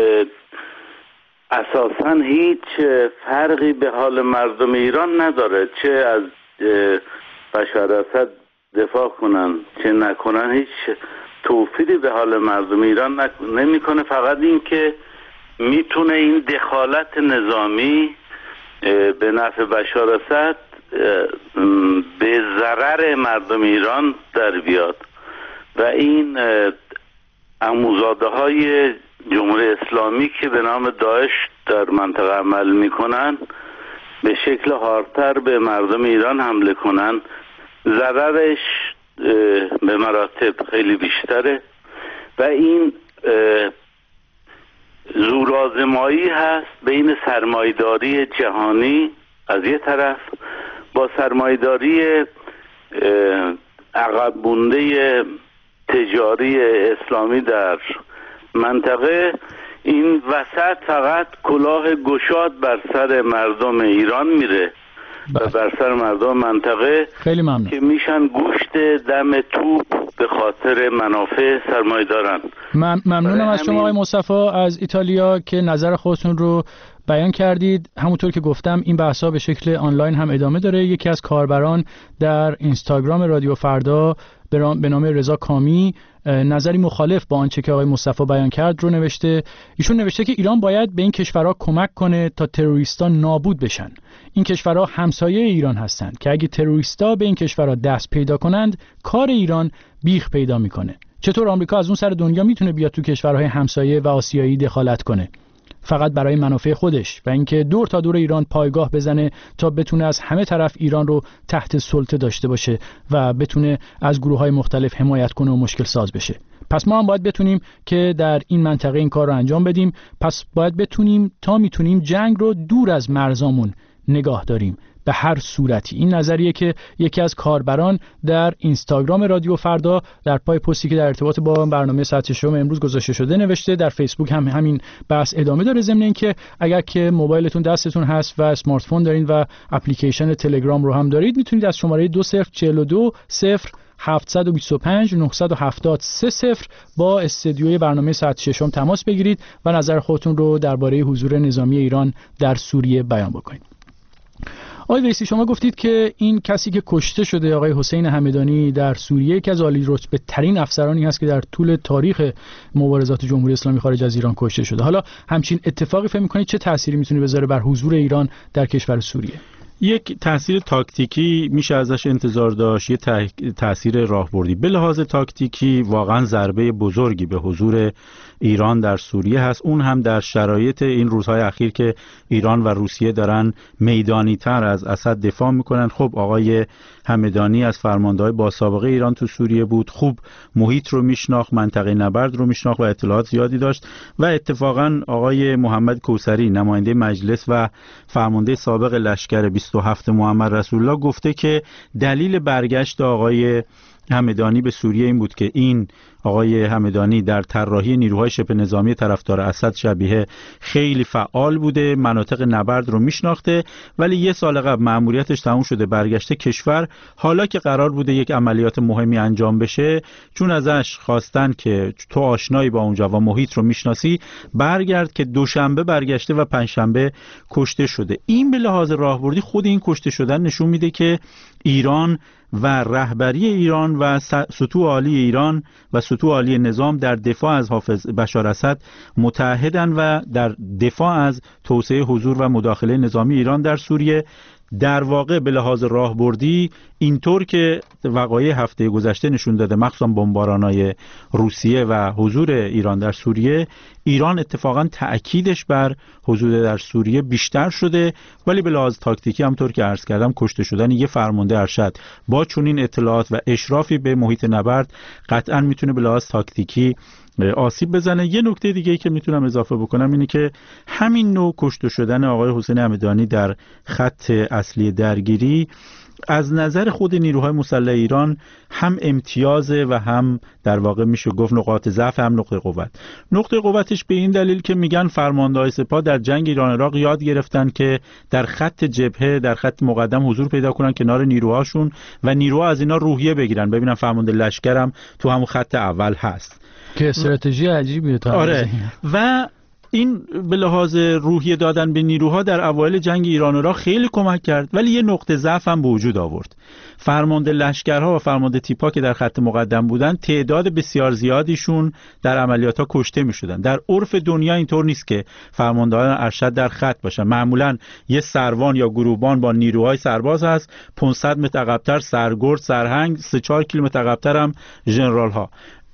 اساساً هیچ فرقی به حال مردم ایران نداره، چه از بشار اسد دفاع کنن چه نکنن، هیچ توفیری به حال مردم ایران نمیکنه. فقط این که میتونه این دخالت نظامی به نفع بشار اسد به ضرر مردم ایران در بیاد و این عموزاده های جمهوری اسلامی که به نام داعش در منطقه عمل میکنن به شکل هارتر به مردم ایران حمله کنن ضررش به مراتب خیلی بیشتره و این زورآزمایی هست بین سرمایه‌داری جهانی از یه طرف با سرمایه‌داری عقب مونده تجاری اسلامی در منطقه. این وسط فقط کلاه گشاد بر سر مردم ایران میره و بر سر مردم منطقه خیلی ممنون که میشن گوشت دم توپ به خاطر منافع سرمایه دارن. مم... ممنونم از شما آقای مصطفی از ایتالیا که نظر خودتون رو بیان کردید. همونطور که گفتم این بحثا به شکل آنلاین هم ادامه داره. یکی از کاربران در اینستاگرام رادیو فردا به نام رضا کامی نظری مخالف با آنچه که آقای مصطفی بیان کرد رو نوشته. ایشون نوشته که ایران باید به این کشورها کمک کنه تا تروریستا نابود بشن. این کشورها همسایه ایران هستند که اگه تروریستا به این کشورها دست پیدا کنند کار ایران بیخ پیدا میکنه. چطور آمریکا از اون سر دنیا میتونه بیاد تو کشورهای همسایه و آسیایی دخالت کنه؟ فقط برای منافع خودش و اینکه دور تا دور ایران پایگاه بزنه تا بتونه از همه طرف ایران رو تحت سلطه داشته باشه و بتونه از گروه‌های مختلف حمایت کنه و مشکل ساز بشه. پس ما هم باید بتونیم که در این منطقه این کار رو انجام بدیم. پس باید بتونیم تا میتونیم جنگ رو دور از مرزامون نگاه داریم به هر صورتی. این نظریه که یکی از کاربران در اینستاگرام رادیو فردا در پای پستی که در ارتباط با برنامه ساعت ششم امروز گذاشته شده نوشته. در فیسبوک هم همین بحث ادامه داره، ضمن اینکه اگر که موبایلتون دستتون هست و اسمارت فون دارین و اپلیکیشن تلگرام رو هم دارید میتونید از شماره دو صفر چهل و دو صفر هفت دو پنج نه هفت سه صفر با استدیوی برنامه ساعت ششم تماس بگیرید و نظر خودتون رو درباره حضور نظامی ایران در سوریه بیان بکنید. آقای ویسی شما گفتید که این کسی که کشته شده آقای حسین همدانی در سوریه یکی از عالی رتبه ترین افسرانی هست که در طول تاریخ مبارزات جمهوری اسلامی خارج از ایران کشته شده. حالا همچین اتفاقی فکر می‌کنید چه تأثیری میتونه بذاره بر حضور ایران در کشور سوریه؟ یک تأثیر تاکتیکی میشه ازش انتظار داشت، یه تأثیر راهبردی. به لحاظ تاکتیکی واقعا ضربه بزرگی به حضور ایران در سوریه هست، اون هم در شرایط این روزهای اخیر که ایران و روسیه دارن میدانی تر از اسد دفاع میکنن. خب آقای همدانی از فرمانده‌های با سابقه ایران تو سوریه بود، خوب محیط رو میشناخت، منطقه نبرد رو میشناخت و اطلاعات زیادی داشت و اتفاقا آقای محمد کوثری نماینده مجلس و فرمانده سابق لشکر بیست و هفت محمد رسول الله گفته که دلیل برگشت آقای همدانی به سوریه این بود که این آقای همدانی در طراحی نیروهای شبه نظامی طرفدار اسد شبیه خیلی فعال بوده، مناطق نبرد رو میشناخته، ولی یه سال قبل مأموریتش تموم شده برگشته کشور. حالا که قرار بوده یک عملیات مهمی انجام بشه، چون ازش خواستن که تو آشنایی با اونجا و محیط رو میشناسی برگرد، که دوشنبه برگشته و پنجشنبه کشته شده. این به لحاظ راهبردی خود این کشته شدن نشون میده که ایران و رهبری ایران و سطوح عالی ایران و سطوح عالی نظام در دفاع از حافظ بشار اسد متحدن و در دفاع از توسعه حضور و مداخله نظامی ایران در سوریه. در واقع به لحاظ راهبردی اینطور که وقایع هفته گذشته نشون داده، مخصوصا بمباران‌های روسیه و حضور ایران در سوریه، ایران اتفاقا تأکیدش بر حضور در سوریه بیشتر شده. ولی به لحاظ تاکتیکی همطور که عرض کردم کشته شدن یه فرمانده ارشد با چنین اطلاعات و اشرافی به محیط نبرد قطعا میتونه به لحاظ تاکتیکی آسیب بزنه. یه نکته دیگه که میتونم اضافه بکنم اینه که همین نوع کشته شدن آقای حسین همدانی در خط اصلی درگیری از نظر خود نیروهای مسلح ایران هم امتیازه و هم در واقع میشه گفت نقاط ضعف هم نقطه قوت. نقطه قوتش به این دلیل که میگن فرمانده‌های سپاه در جنگ ایران عراق یاد گرفتن که در خط جبهه، در خط مقدم حضور پیدا کنن کنار نیروهاشون و نیروها از اینا روحیه بگیرن، ببینن فرمانده لشکرم تو همون خط اول هست که استراتژی عجیبیه تا آره. و این به لحاظ روحیه دادن به نیروها در اوایل جنگ ایران و عراق خیلی کمک کرد، ولی یه نقطه ضعف هم به وجود آورد. فرمانده لشکرها و فرمانده تیپا که در خط مقدم بودن تعداد بسیار زیادیشون در عملیات ها کشته می شدن. در عرف دنیا اینطور نیست که فرماندهان ارشد در خط باشن. معمولا یه سروان یا گروبان با نیروهای سرباز هست، پانصد متر عقب‌تر سرگرد، سرهنگ، سه چهار کیلومتر عقب‌تر هم ژنرال ها.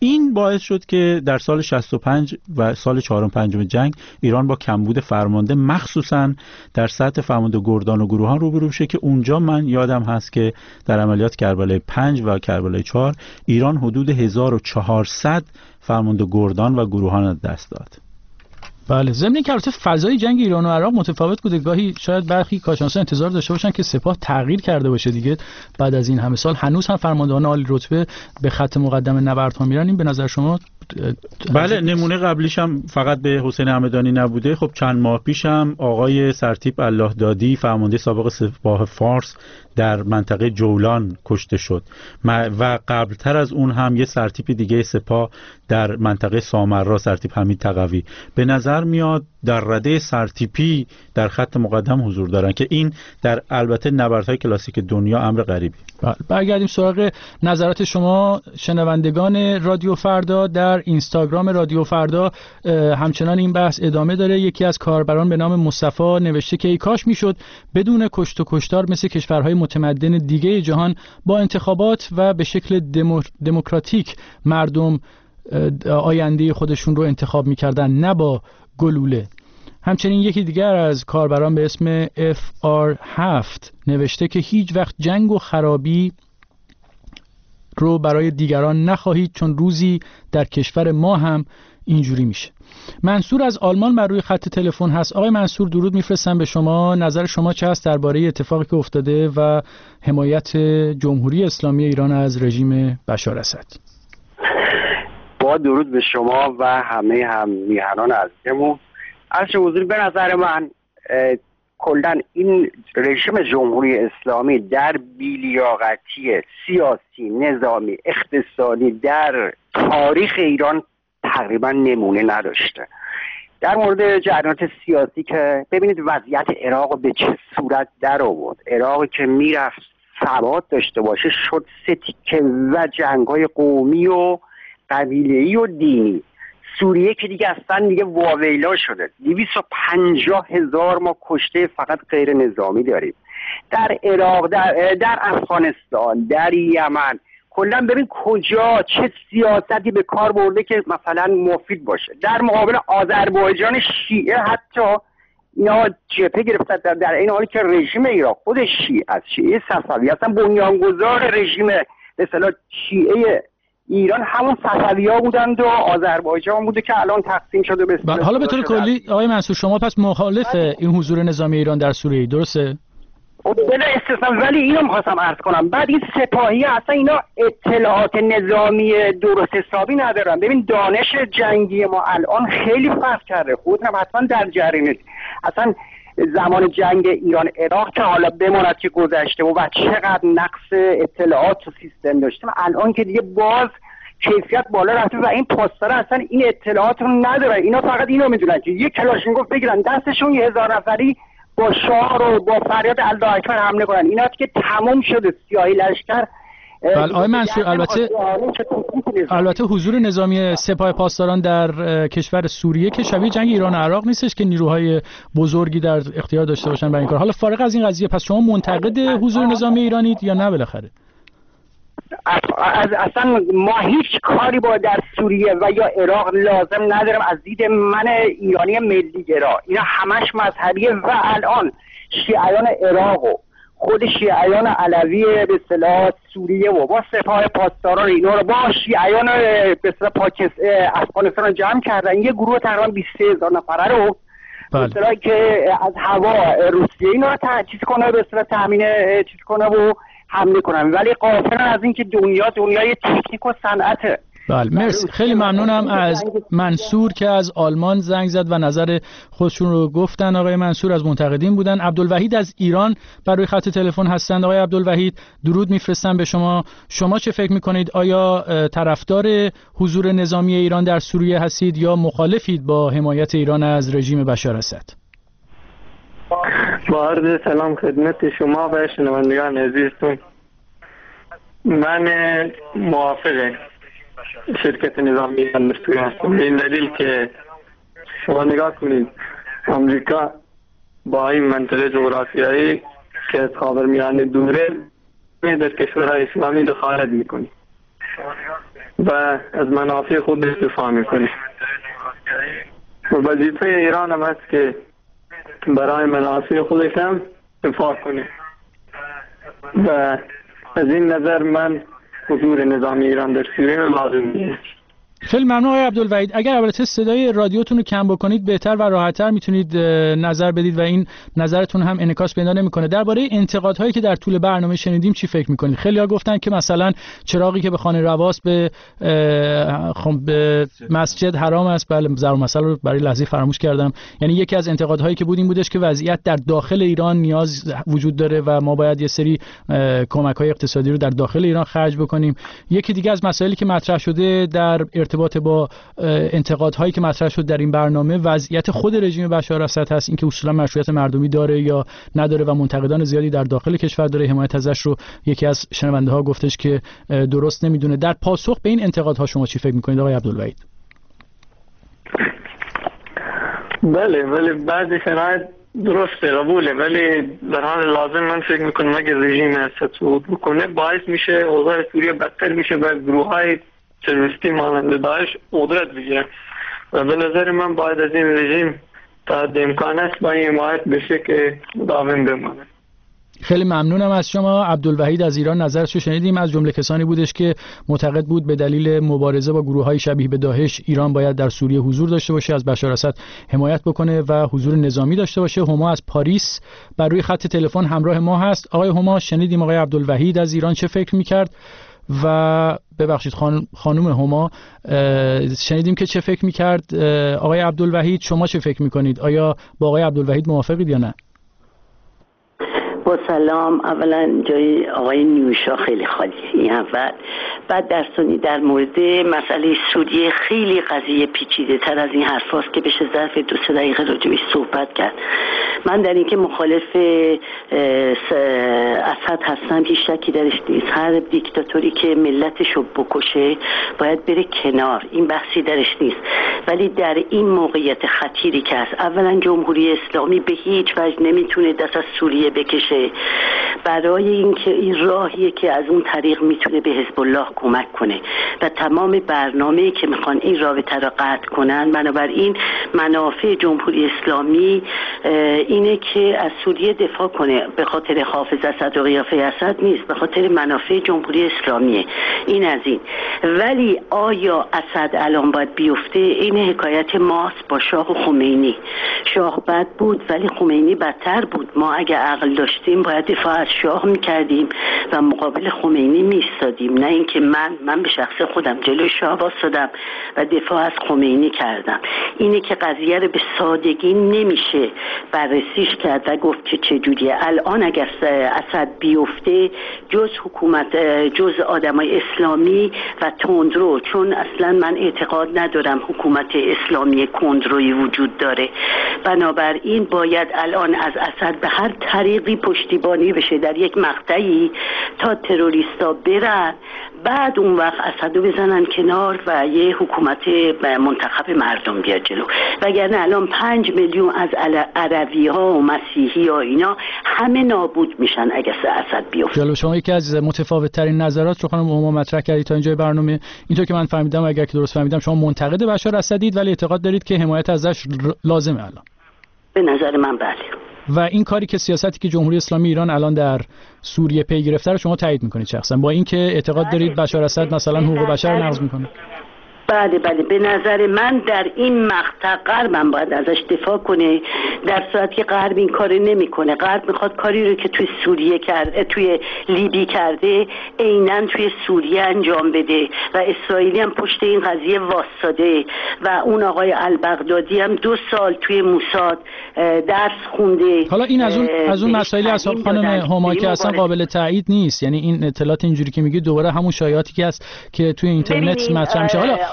این باعث شد که در سال شصت و پنج و سال چهارم پنجم جنگ ایران با کمبود فرمانده مخصوصاً در سطح فرمانده گردان و گروهان روبرو بشه که اونجا من یادم هست که در عملیات کربلای پنج و کربلای چهار ایران حدود هزار و چهارصد فرمانده گردان و گروهان از دست داد. بله، ضمن که البته فضای جنگ ایران و عراق متفاوت بوده. گاهی شاید برخی کارشناسان انتظار داشته باشن که سپاه تغییر کرده باشه دیگه بعد از این همه سال. هنوز هم فرماندهان عالی رتبه به خط مقدم نبردها میرن. این به نظر شما؟ بله، نمونه قبلیش هم فقط به حسین همدانی نبوده. خب چند ماه پیش هم آقای سرتیپ الله دادی فرمانده سابق سپاه فارس در منطقه جولان کشته شد و قبلتر از اون هم یه سرتیپ دیگه سپاه در منطقه سامرا، سرتیپ حمید تقوی. به نظر میاد در رده سرتیپی در خط مقدم حضور دارن که این در البته نبردهای کلاسیک دنیا امر غریبی. برگردیم سراغ نظرات شما شنوندگان رادیو فردا. در اینستاگرام رادیو فردا همچنان این بحث ادامه داره. یکی از کاربران به نام مصطفی نوشته که ای کاش میشد بدون کشت و کشتار مثل کشورهای متمدن دیگه جهان با انتخابات و به شکل دمو... دموکراتیک مردم آینده خودشون رو انتخاب میکردن، نه با گلوله. همچنین یکی دیگر از کاربران به اسم اف آر هفت نوشته که هیچ وقت جنگ و خرابی رو برای دیگران نخواهید، چون روزی در کشور ما هم اینجوری میشه. منصور از آلمان بر روی خط تلفن هست. آقای منصور درود میفرستم به شما. نظر شما چه هست درباره اتفاقی که افتاده و حمایت جمهوری اسلامی ایران از رژیم بشار اسد؟ با درود به شما و همه هم میهنان عزیزمون. عرض حضور، به نظر من کلاً این رژیم جمهوری اسلامی در بی‌لیاقتی سیاسی، نظامی، اقتصادی در تاریخ ایران تقریبا نمونه نداشته. در مورد جریانات سیاسی که ببینید وضعیت عراق به چه صورت در آورد. عراقی که میرفت ثبات داشته باشه شد سه تیکه و جنگ‌های قومی و قبیله‌ای و دینی. سوریه که دیگه اصلا دیگه واویلا شده. دویست و پنجاه هزار ما کشته فقط غیر نظامی داریم در عراق، در, در افغانستان، در یمن. کلا ببین کجا چه سیاستی به کار برده که مثلا مفید باشه. در مقابل آذربایجان شیعه حتی اینا جبهه گرفتن در, در این حالی که رژیم ایران خود شیعه از شیعه صفوی اصلا بنیانگذار رژیم به اصطلاح شیعه ایران همون صفوی‌ها بودند و آذربایجان بوده که الان تقسیم شده به بله. حالا به طور کلی آقای منصور شما پس مخالف این حضور نظامی ایران در سوریه، درسته؟ بله استثنا، ولی اینو می‌خواستم عرض کنم. بعد این سپاهی اصلا اینا اطلاعات نظامی درست حسابی ندارن. ببین دانش جنگی ما الان خیلی فرق کرده. خودم حتما در جریانید. اصلا زمان جنگ ایران عراق که حالا بماند که گذشته و, و چقدر نقص اطلاعات و سیستم داشتیم، الان که دیگه باز کیفیت بالا رفته و این پاسدارا اصلا این اطلاعات رو ندارن. اینا فقط اینو میدونن که یه کلاشینکوف بگیرن دستشون یه هزار نفری با شعار و با فریاد الله اکبر حمله کنن. اینا که تمام شده سیاهی لشکر. بله آقای منصور، البته البته حضور نظامی سپاه پاسداران در کشور سوریه که شبیه جنگ ایران و عراق نیستش که نیروهای بزرگی در اختیار داشته باشن برای این کار. حالا فارغ از این قضیه، پس شما منتقد حضور نظامی ایرانید یا نه بالاخره؟ از اصلا ما هیچ کاری با در سوریه و یا عراق لازم ندارم از دید من ایرانی ملی‌گرا. اینا همش مذهبیه و الان شیعیان عراق و خود شیعیان علوی به اصطلاح سوریه و با سپاه پاسداران اینا رو با شیعیان به اصطلاح پاکستان افغانستان رو جمع کردن. یه گروه تقریبا بیست و سه هزار نفره رو به اصطلاح که از هوا روسیه اینا رو تجهیز کنه، به اصطلاح تامین چیز کنه و حمله کنن. ولی غافلن از این که دنیا دنیای تکنیک و صنعته. بله مرسی، خیلی ممنونم از منصور که از آلمان زنگ زد و نظر خودشون رو گفتن. آقای منصور از منتقدین بودن. عبدالوحید از ایران بر روی خط تلفن هستند. آقای عبدالوحید درود میفرستم به شما. شما چه فکر میکنید؟ آیا طرفدار حضور نظامی ایران در سوریه هستید یا مخالفید با حمایت ایران از رژیم بشار اسد؟ با عرض سلام خدمت شما و شنوندگان عزیزتون. من موافق شرکت نظامی ایران در سوریه هستم به این دلیل که شما نگاه کنید امریکا با این منطقه جغرافیایی که از خاورمیانه دوره در کشورهای اسلامی دخالت میکنه و از منافع خود دفاع میکنه. وظیفه ایران هم است که برای منافع خودش هم دفاع کنه و از این نظر من حضور نظامی ایران در سوریه لازم نیست. خیلی ممنون آقای عبدالوحید. اگر البته صدای رادیوتون رو کم بکنید بهتر و راحت‌تر میتونید نظر بدید و این نظرتون هم انعکاس پیدا نمی‌کنه. درباره انتقادهایی که در طول برنامه شنیدیم چی فکر می‌کنید؟ خیلی‌ها گفتن که مثلا چراغی که به خانه رواست به به مسجد حرام است. بله، ضرب المثل رو برای لحظه فراموش کردم. یعنی یکی از انتقادهایی که بود این بودش که وضعیت در داخل ایران نیاز وجود داره و ما باید یه سری کمک‌های اقتصادی رو در داخل ایران خرج بکنیم. یکی دیگه از مسائلی که مطرح شده در ارتباط با انتقادهایی که مطرح شد در این برنامه وضعیت خود رژیم بشار اسد هست، اینکه اصولا مشروعیت مردمی داره یا نداره و منتقدان زیادی در داخل کشور داره حمایت ازش رو یکی از شنونده ها گفتش که درست نمیدونه. در پاسخ به این انتقادها شما چی فکر میکنید آقای عبدالوحید؟ بله ولی بعد شرایط درسته قبوله، ولی در حال لازم من فکر میکنم اگر رژیم اسد صعود بکنه باعث میشه اوضاع سوریه بدتر میشه و گروه های تروریستی مانند داعش قدرت بگیرن و به نظر من باید از این رژیم تا حد امکان است با این حمایت بشه که دائم بمانه. خیلی ممنونم از شما. عبدالوحید از ایران نظرش رو شنیدیم. از جمله کسانی بودش که معتقد بود به دلیل مبارزه با گروه‌های شبیه به داعش ایران باید در سوریه حضور داشته باشه، از بشار اسد حمایت بکنه و حضور نظامی داشته باشه. هما از پاریس بر روی خط تلفن همراه ما هست. آقای هما، شنیدیم آقای عبدالوحید از ایران چه فکر می‌کرد و ببخشید خان... خانم هما شنیدیم که چه فکر می‌کرد. آقای عبدالوحید شما چه فکر می‌کنید؟ آیا با آقای عبدالوحید موافقید یا نه؟ با سلام. اولا جای آقای نیوشا خیلی خالیه این اول. بعد در ثانی در مورد مسئله سوریه خیلی قضیه پیچیده تر از این حرف هاست که بشه ظرف دو سه دقیقه راجبش صحبت کرد. من در اینکه مخالف اسد هستم هیچ شکی درش نیست. هر دیکتاتوری که ملتشو بکشه باید بره کنار، این بحثی درش نیست. ولی در این موقعیت خطیری که هست، اولا جمهوری اسلامی به هیچ وجه نمیتونه دست از سوریه بکشه برای اینکه این راهیه که از اون طریق میتونه به حزب الله کمک کنه و تمام برنامه‌ای که میخوان این رابطه را قطع کنن. بنابراین منافع جمهوری اسلامی اینه که از سوریه دفاع کنه، به خاطر حافظ اسد و قیافه اسد نیست، به خاطر منافع جمهوری اسلامیه. این از این. ولی آیا اسد الان باید بیفته؟ این حکایت ماست با شاه و خمینی. شاه بد بود ولی خمینی بدتر بود. ما اگه عقل داشتیم باید دفاع از شاه میکردیم و مقابل خمینی میستادیم، نه اینکه من من به شخص خودم جلوی شاه واسادم و دفاع از خمینی کردم. اینه که قضیه رو به سادگی نمیشه بررسیش کرد و گفت که چجوریه. الان اگر اسد بیفته جز حکومت جز آدمای اسلامی و تندرو، چون اصلا من اعتقاد ندارم حکومت اسلامی کندرویی وجود داره، بنابراین باید الان از اسد به هر طریقی پشتیبانی بشه در یک مقطعی تا تروریستا برن، بعد اون وقت اسدو بزنن کنار و یه حکومت منتخب مردم بیاد جلو. وگرنه الان پنج میلیون از عربی ها و مسیحی ها اینا همه نابود میشن اگه اسد بیفته. جلو شما یکی از متفاوت ترین نظرات رو خانم هما مطرح کردید تا اینجای برنامه. اینطور که من فهمیدم، اگر که درست فهمیدم، شما منتقد بشار اسدید ولی اعتقاد دارید که حمایت ازش لازمه الان. به نظر من بله. و این کاری که سیاستی که جمهوری اسلامی ایران الان در سوریه پی گرفته رو شما تایید میکنید شخصا، با اینکه اعتقاد دارید بشار اسد مثلا حقوق بشر نقض میکنه؟ بله بله، به نظر من در این مقطع غرب باید ازش دفاع کنه، در صورتی که غرب این کارو نمیکنه. غرب میخواد کاری رو که توی سوریه کرده، توی لیبی کرده، عیناً توی سوریه انجام بده و اسرائیلی هم پشت این قضیه واسطاده و اون آقای البغدادی هم دو سال توی موساد درس خونده. حالا این از اون از اون مسائلی اصحاب خانم هما که اصلا قابل تایید نیست، یعنی این اطلاعات اینجوری که میگی دوباره همون شایعاتی که هست که توی اینترنت مطرح میشه. حالا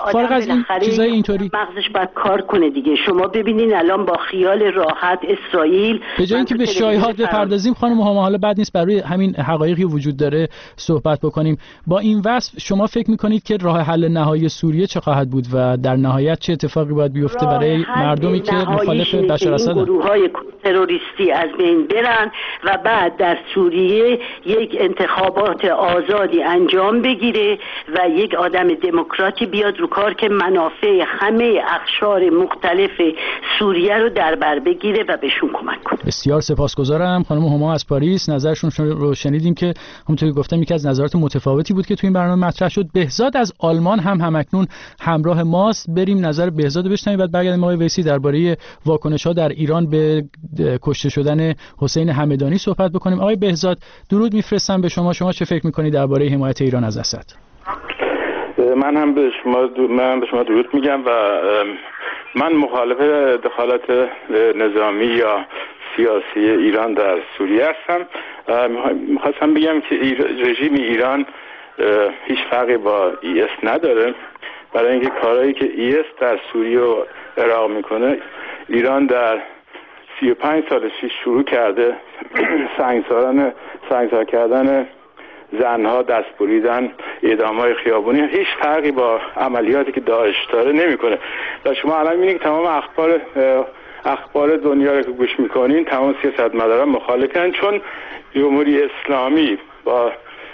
فارغ از این چیزای اینطوری مغزش باید کار کنه دیگه. شما ببینین الان با خیال راحت اسرائیل به جای اینکه به شایعات بپردازیم خانم هما، حالا بد نیست برای همین حقایقی وجود داره صحبت بکنیم. با این وصف شما فکر میکنید که راه حل نهایی سوریه چه خواهد بود و در نهایت چه اتفاقی باید بیفته برای مردمی که مخالف بشار اسدن؟ گروه‌های تروریستی از بین برن و بعد در سوریه یک انتخابات آزادی انجام بگیره و یک آدم دموکراتی بیاد رو کار که منافع همه اقشار مختلف سوریه رو در بر بگیره و بهشون کمک کنه. بسیار سپاسگزارم خانم هما از پاریس. نظرشون رو شنیدیم که همونطوری گفتم یکی از نظرات متفاوتی بود که تو این برنامه مطرح شد. بهزاد از آلمان هم همکنون همراه ماست. بریم نظر بهزاد رو بشنویم بعد برگردیم آقای ویسی درباره واکنش‌ها در ایران به کشته شدن حسین همدانی صحبت بکنیم. آقای بهزاد درود میفرستم به شما. شما چه فکر می‌کنید درباره حمایت ایران از اسد؟ من هم به شما من به شما درود میگم و من مخالف دخالت نظامی یا سیاسی ایران در سوریه هستم. میخواستم بگم که رژیم ایران هیچ فرقی با ای اس نداره، برای اینکه کارهایی که ای اس در سوریه و عراق میکنه ایران در سی و پنج سال پیش شروع کرده. سنگساران سنگسار کردن زنها، دست بریدن، اعدام‌های خیابونی هیچ فرقی با عملیاتی که داعش داره نمیکنه. و شما الان می‌بینید تمام اخبار اخبار دنیا رو که گوش میکنین تمام سیاستمداران مخالفن، چون جمهوری اسلامی با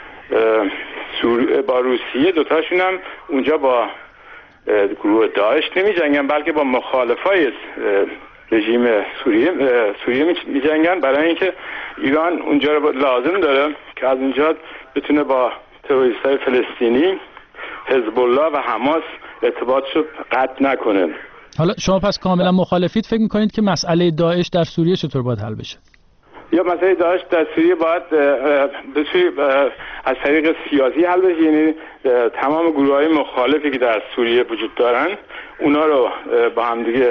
با روسیه دوتاشون هم اونجا با گروه داعش نمی جنگن بلکه با مخالفای رژیم سوریه سوریه می جنگن، برای اینکه ایران اونجا رو لازم داره که از اونجا بتونه با تروریستای فلسطینی، حزب الله و حماس ارتباطشو قطع نکنه. حالا شما پس کاملا مخالفید، فکر میکنید که مسئله داعش در سوریه چطور باید حل بشه؟ یا مسئله داعش در سوریه باید از طریق سیاسی حل بشه، یعنی تمام گروه‌های مخالفی که در سوریه وجود دارن اونا رو با هم دیگه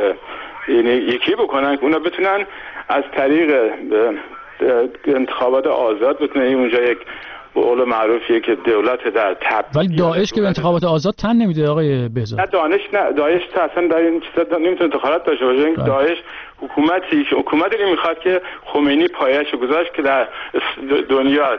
یعنی یکی بکنن که اونا بتونن از طریق انتخابات آزاد بتونن اونجا یک به قول معروفیه که دولت در تب. ولی داعش که به انتخابات آزاد تن نمیده آقای بهزاد. نه داعش نه داعش اصلا در این چیزا نمیتونه انتخابات داشته باشه. این داعش حکومتی حکومتی میخواد که خمینی پایه‌شو گذاشت که در دنیا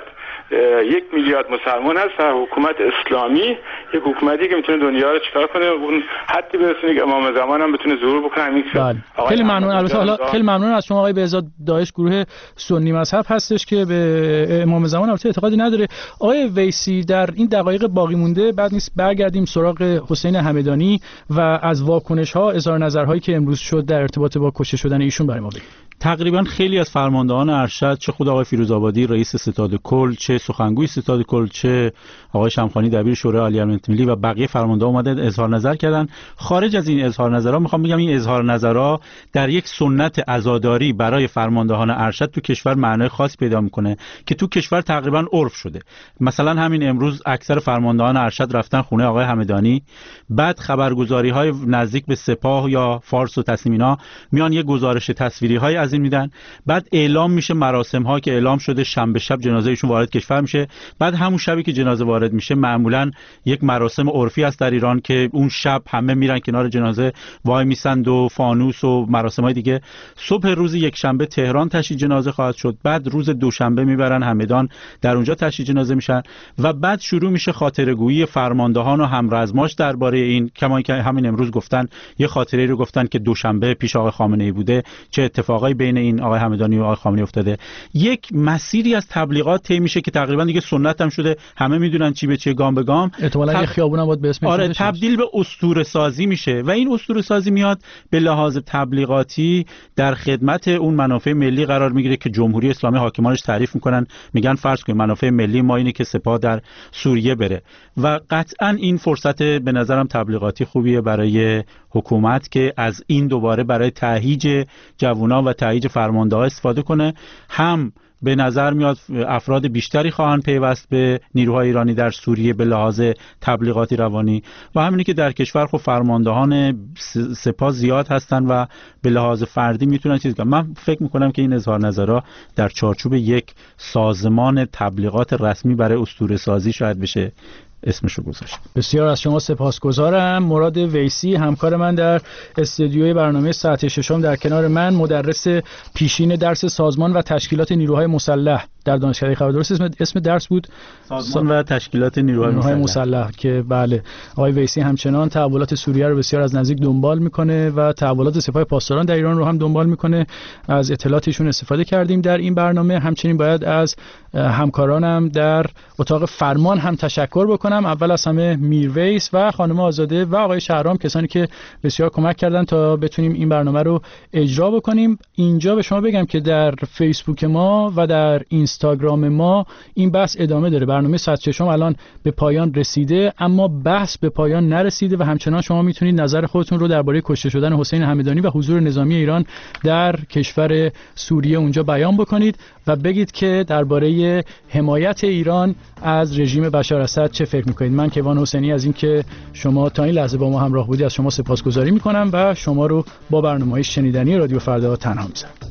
یک میلیارد مسلمان هست و حکومت اسلامی یک حکومتی که میتونه دنیا رو چیکار کنه، اون حتی برسونه که امام زمان هم بتونه ظهور بکنه. همین خیلی ممنون. البته حالا خیلی ممنون از شما آقای بهزاد. داعش گروه سنی مذهب هستش که به امام زمان البته اعتقادی نداره. آقای ویسی در این دقایق باقی مونده بعد نیست برگردیم سراغ حسین همدانی و از واکنش‌ها اظهار نظرهایی که امروز شد در ارتباط با کشته شدن ایشون برای ما بگید. تقریبا خیلی از فرماندهان ارشد، چه خود آقای فیروزآبادی رئیس ستاد کل، چه سخنگوی ستاد کل، چه آقای شمخانی دبیر شورای عالی امنیت ملی و بقیه فرماندهان اومدن اظهار نظر کردن. خارج از این اظهار نظرها میخوام بگم این اظهار نظرها در یک سنت عزاداری برای فرماندهان ارشد تو کشور معنای خاص پیدا میکنه که تو کشور تقریبا عرف شده. مثلا همین امروز اکثر فرماندهان ارشد رفتن خونه آقای همدانی، بعد خبرگزاری‌های نزدیک به سپاه یا فارس و تسلیمینا میان یه گزارش تصویری‌های از این میدن، بعد اعلام میشه مراسم‌ها که اعلام شده شنبه شب جنازه ایشون وارد کشور میشه. بعد همون شبی که جنازه وارد میشه معمولاً یک مراسم عرفی است در ایران که اون شب همه میرن کنار جنازه وای میسند و فانوس و مراسم‌های دیگه. صبح روز یک شنبه تهران تشییع جنازه خواهد شد، بعد روز دوشنبه میبرن همدان در اونجا تشییع جنازه میشن و بعد شروع میشه خاطره‌گویی فرماندهان و همرزماش درباره این. کما که همین امروز گفتن یه خاطره رو گفتن که دوشنبه پیش آقای خامنه‌ای بوده، چه اتفاقایی بین این آقای همدانی و آقای خامنه‌ای افتاده. یک مسیری از تبلیغات طی میشه که تقریبا دیگه سنت هم شده، همه میدونن چی به چی، گام به گام. احتمالاً تب... یه خیابون هم بود به اسم آره تبدیل به اسطوره سازی میشه و این اسطوره سازی میاد به لحاظ تبلیغاتی در خدمت اون منافع ملی قرار میگیره که جمهوری اسلامی حاکمانش تعریف میکنن، میگن فرض کنید منافع ملی ما اینه که سپاه در سوریه بره و قطعا این فرصت به نظرم تبلیغاتی خوبیه برای حکومت که از این دوباره برای تهییج جوونا و تهییج فرمانده‌ها استفاده کنه. هم به نظر میاد افراد بیشتری خواهند پیوست به نیروهای ایرانی در سوریه به لحاظ تبلیغاتی روانی و همینی که در کشور خب فرماندهان سپاه زیاد هستن و به لحاظ فردی میتونن چیز کنن. من فکر میکنم که این اظهار نظرها در چارچوب یک سازمان تبلیغات رسمی برای اسطوره سازی شاید بشه اسمشو گذاشت. بسیار از شما سپاسگزارم. مراد ویسی همکار من در استودیوی برنامه ساعت ششم در کنار من، مدرس پیشین درس سازمان و تشکیلات نیروهای مسلح در دانشکده خبر. درست اسم اسم درس بود سازمان و تشکیلات نیروهای مسلح. مسلح که بله، آقای ویسی همچنان تحولات سوریه رو بسیار از نزدیک دنبال میکنه و تحولات سپاه پاسداران در ایران رو هم دنبال میکنه. از اطلاعاتشون استفاده کردیم در این برنامه. همچنین باید از همکارانم در اتاق فرمان هم تشکر بکنم. اول از همه میرویس و خانم آزاده و آقای شهرام، کسانی که بسیار کمک کردن تا بتونیم این برنامه رو اجرا بکنیم. اینجا به شما بگم که در فیسبوک ما و در اینستاگرام ما این بحث ادامه داره. برنامه ساعت ششم الان به پایان رسیده، اما بحث به پایان نرسیده و همچنان شما میتونید نظر خودتون رو درباره کشته شدن حسین همدانی و حضور نظامی ایران در کشور سوریه اونجا بیان بکنید و بگید که درباره حمایت ایران از رژیم بشار اسد چه فکر میکنید. من کیوان حسینی از اینکه شما تا این لحظه با ما همراه بودید از شما سپاسگزاری میکنم و شما رو با برنامه‌های شنیدنی رادیو فردا تنها میذارم.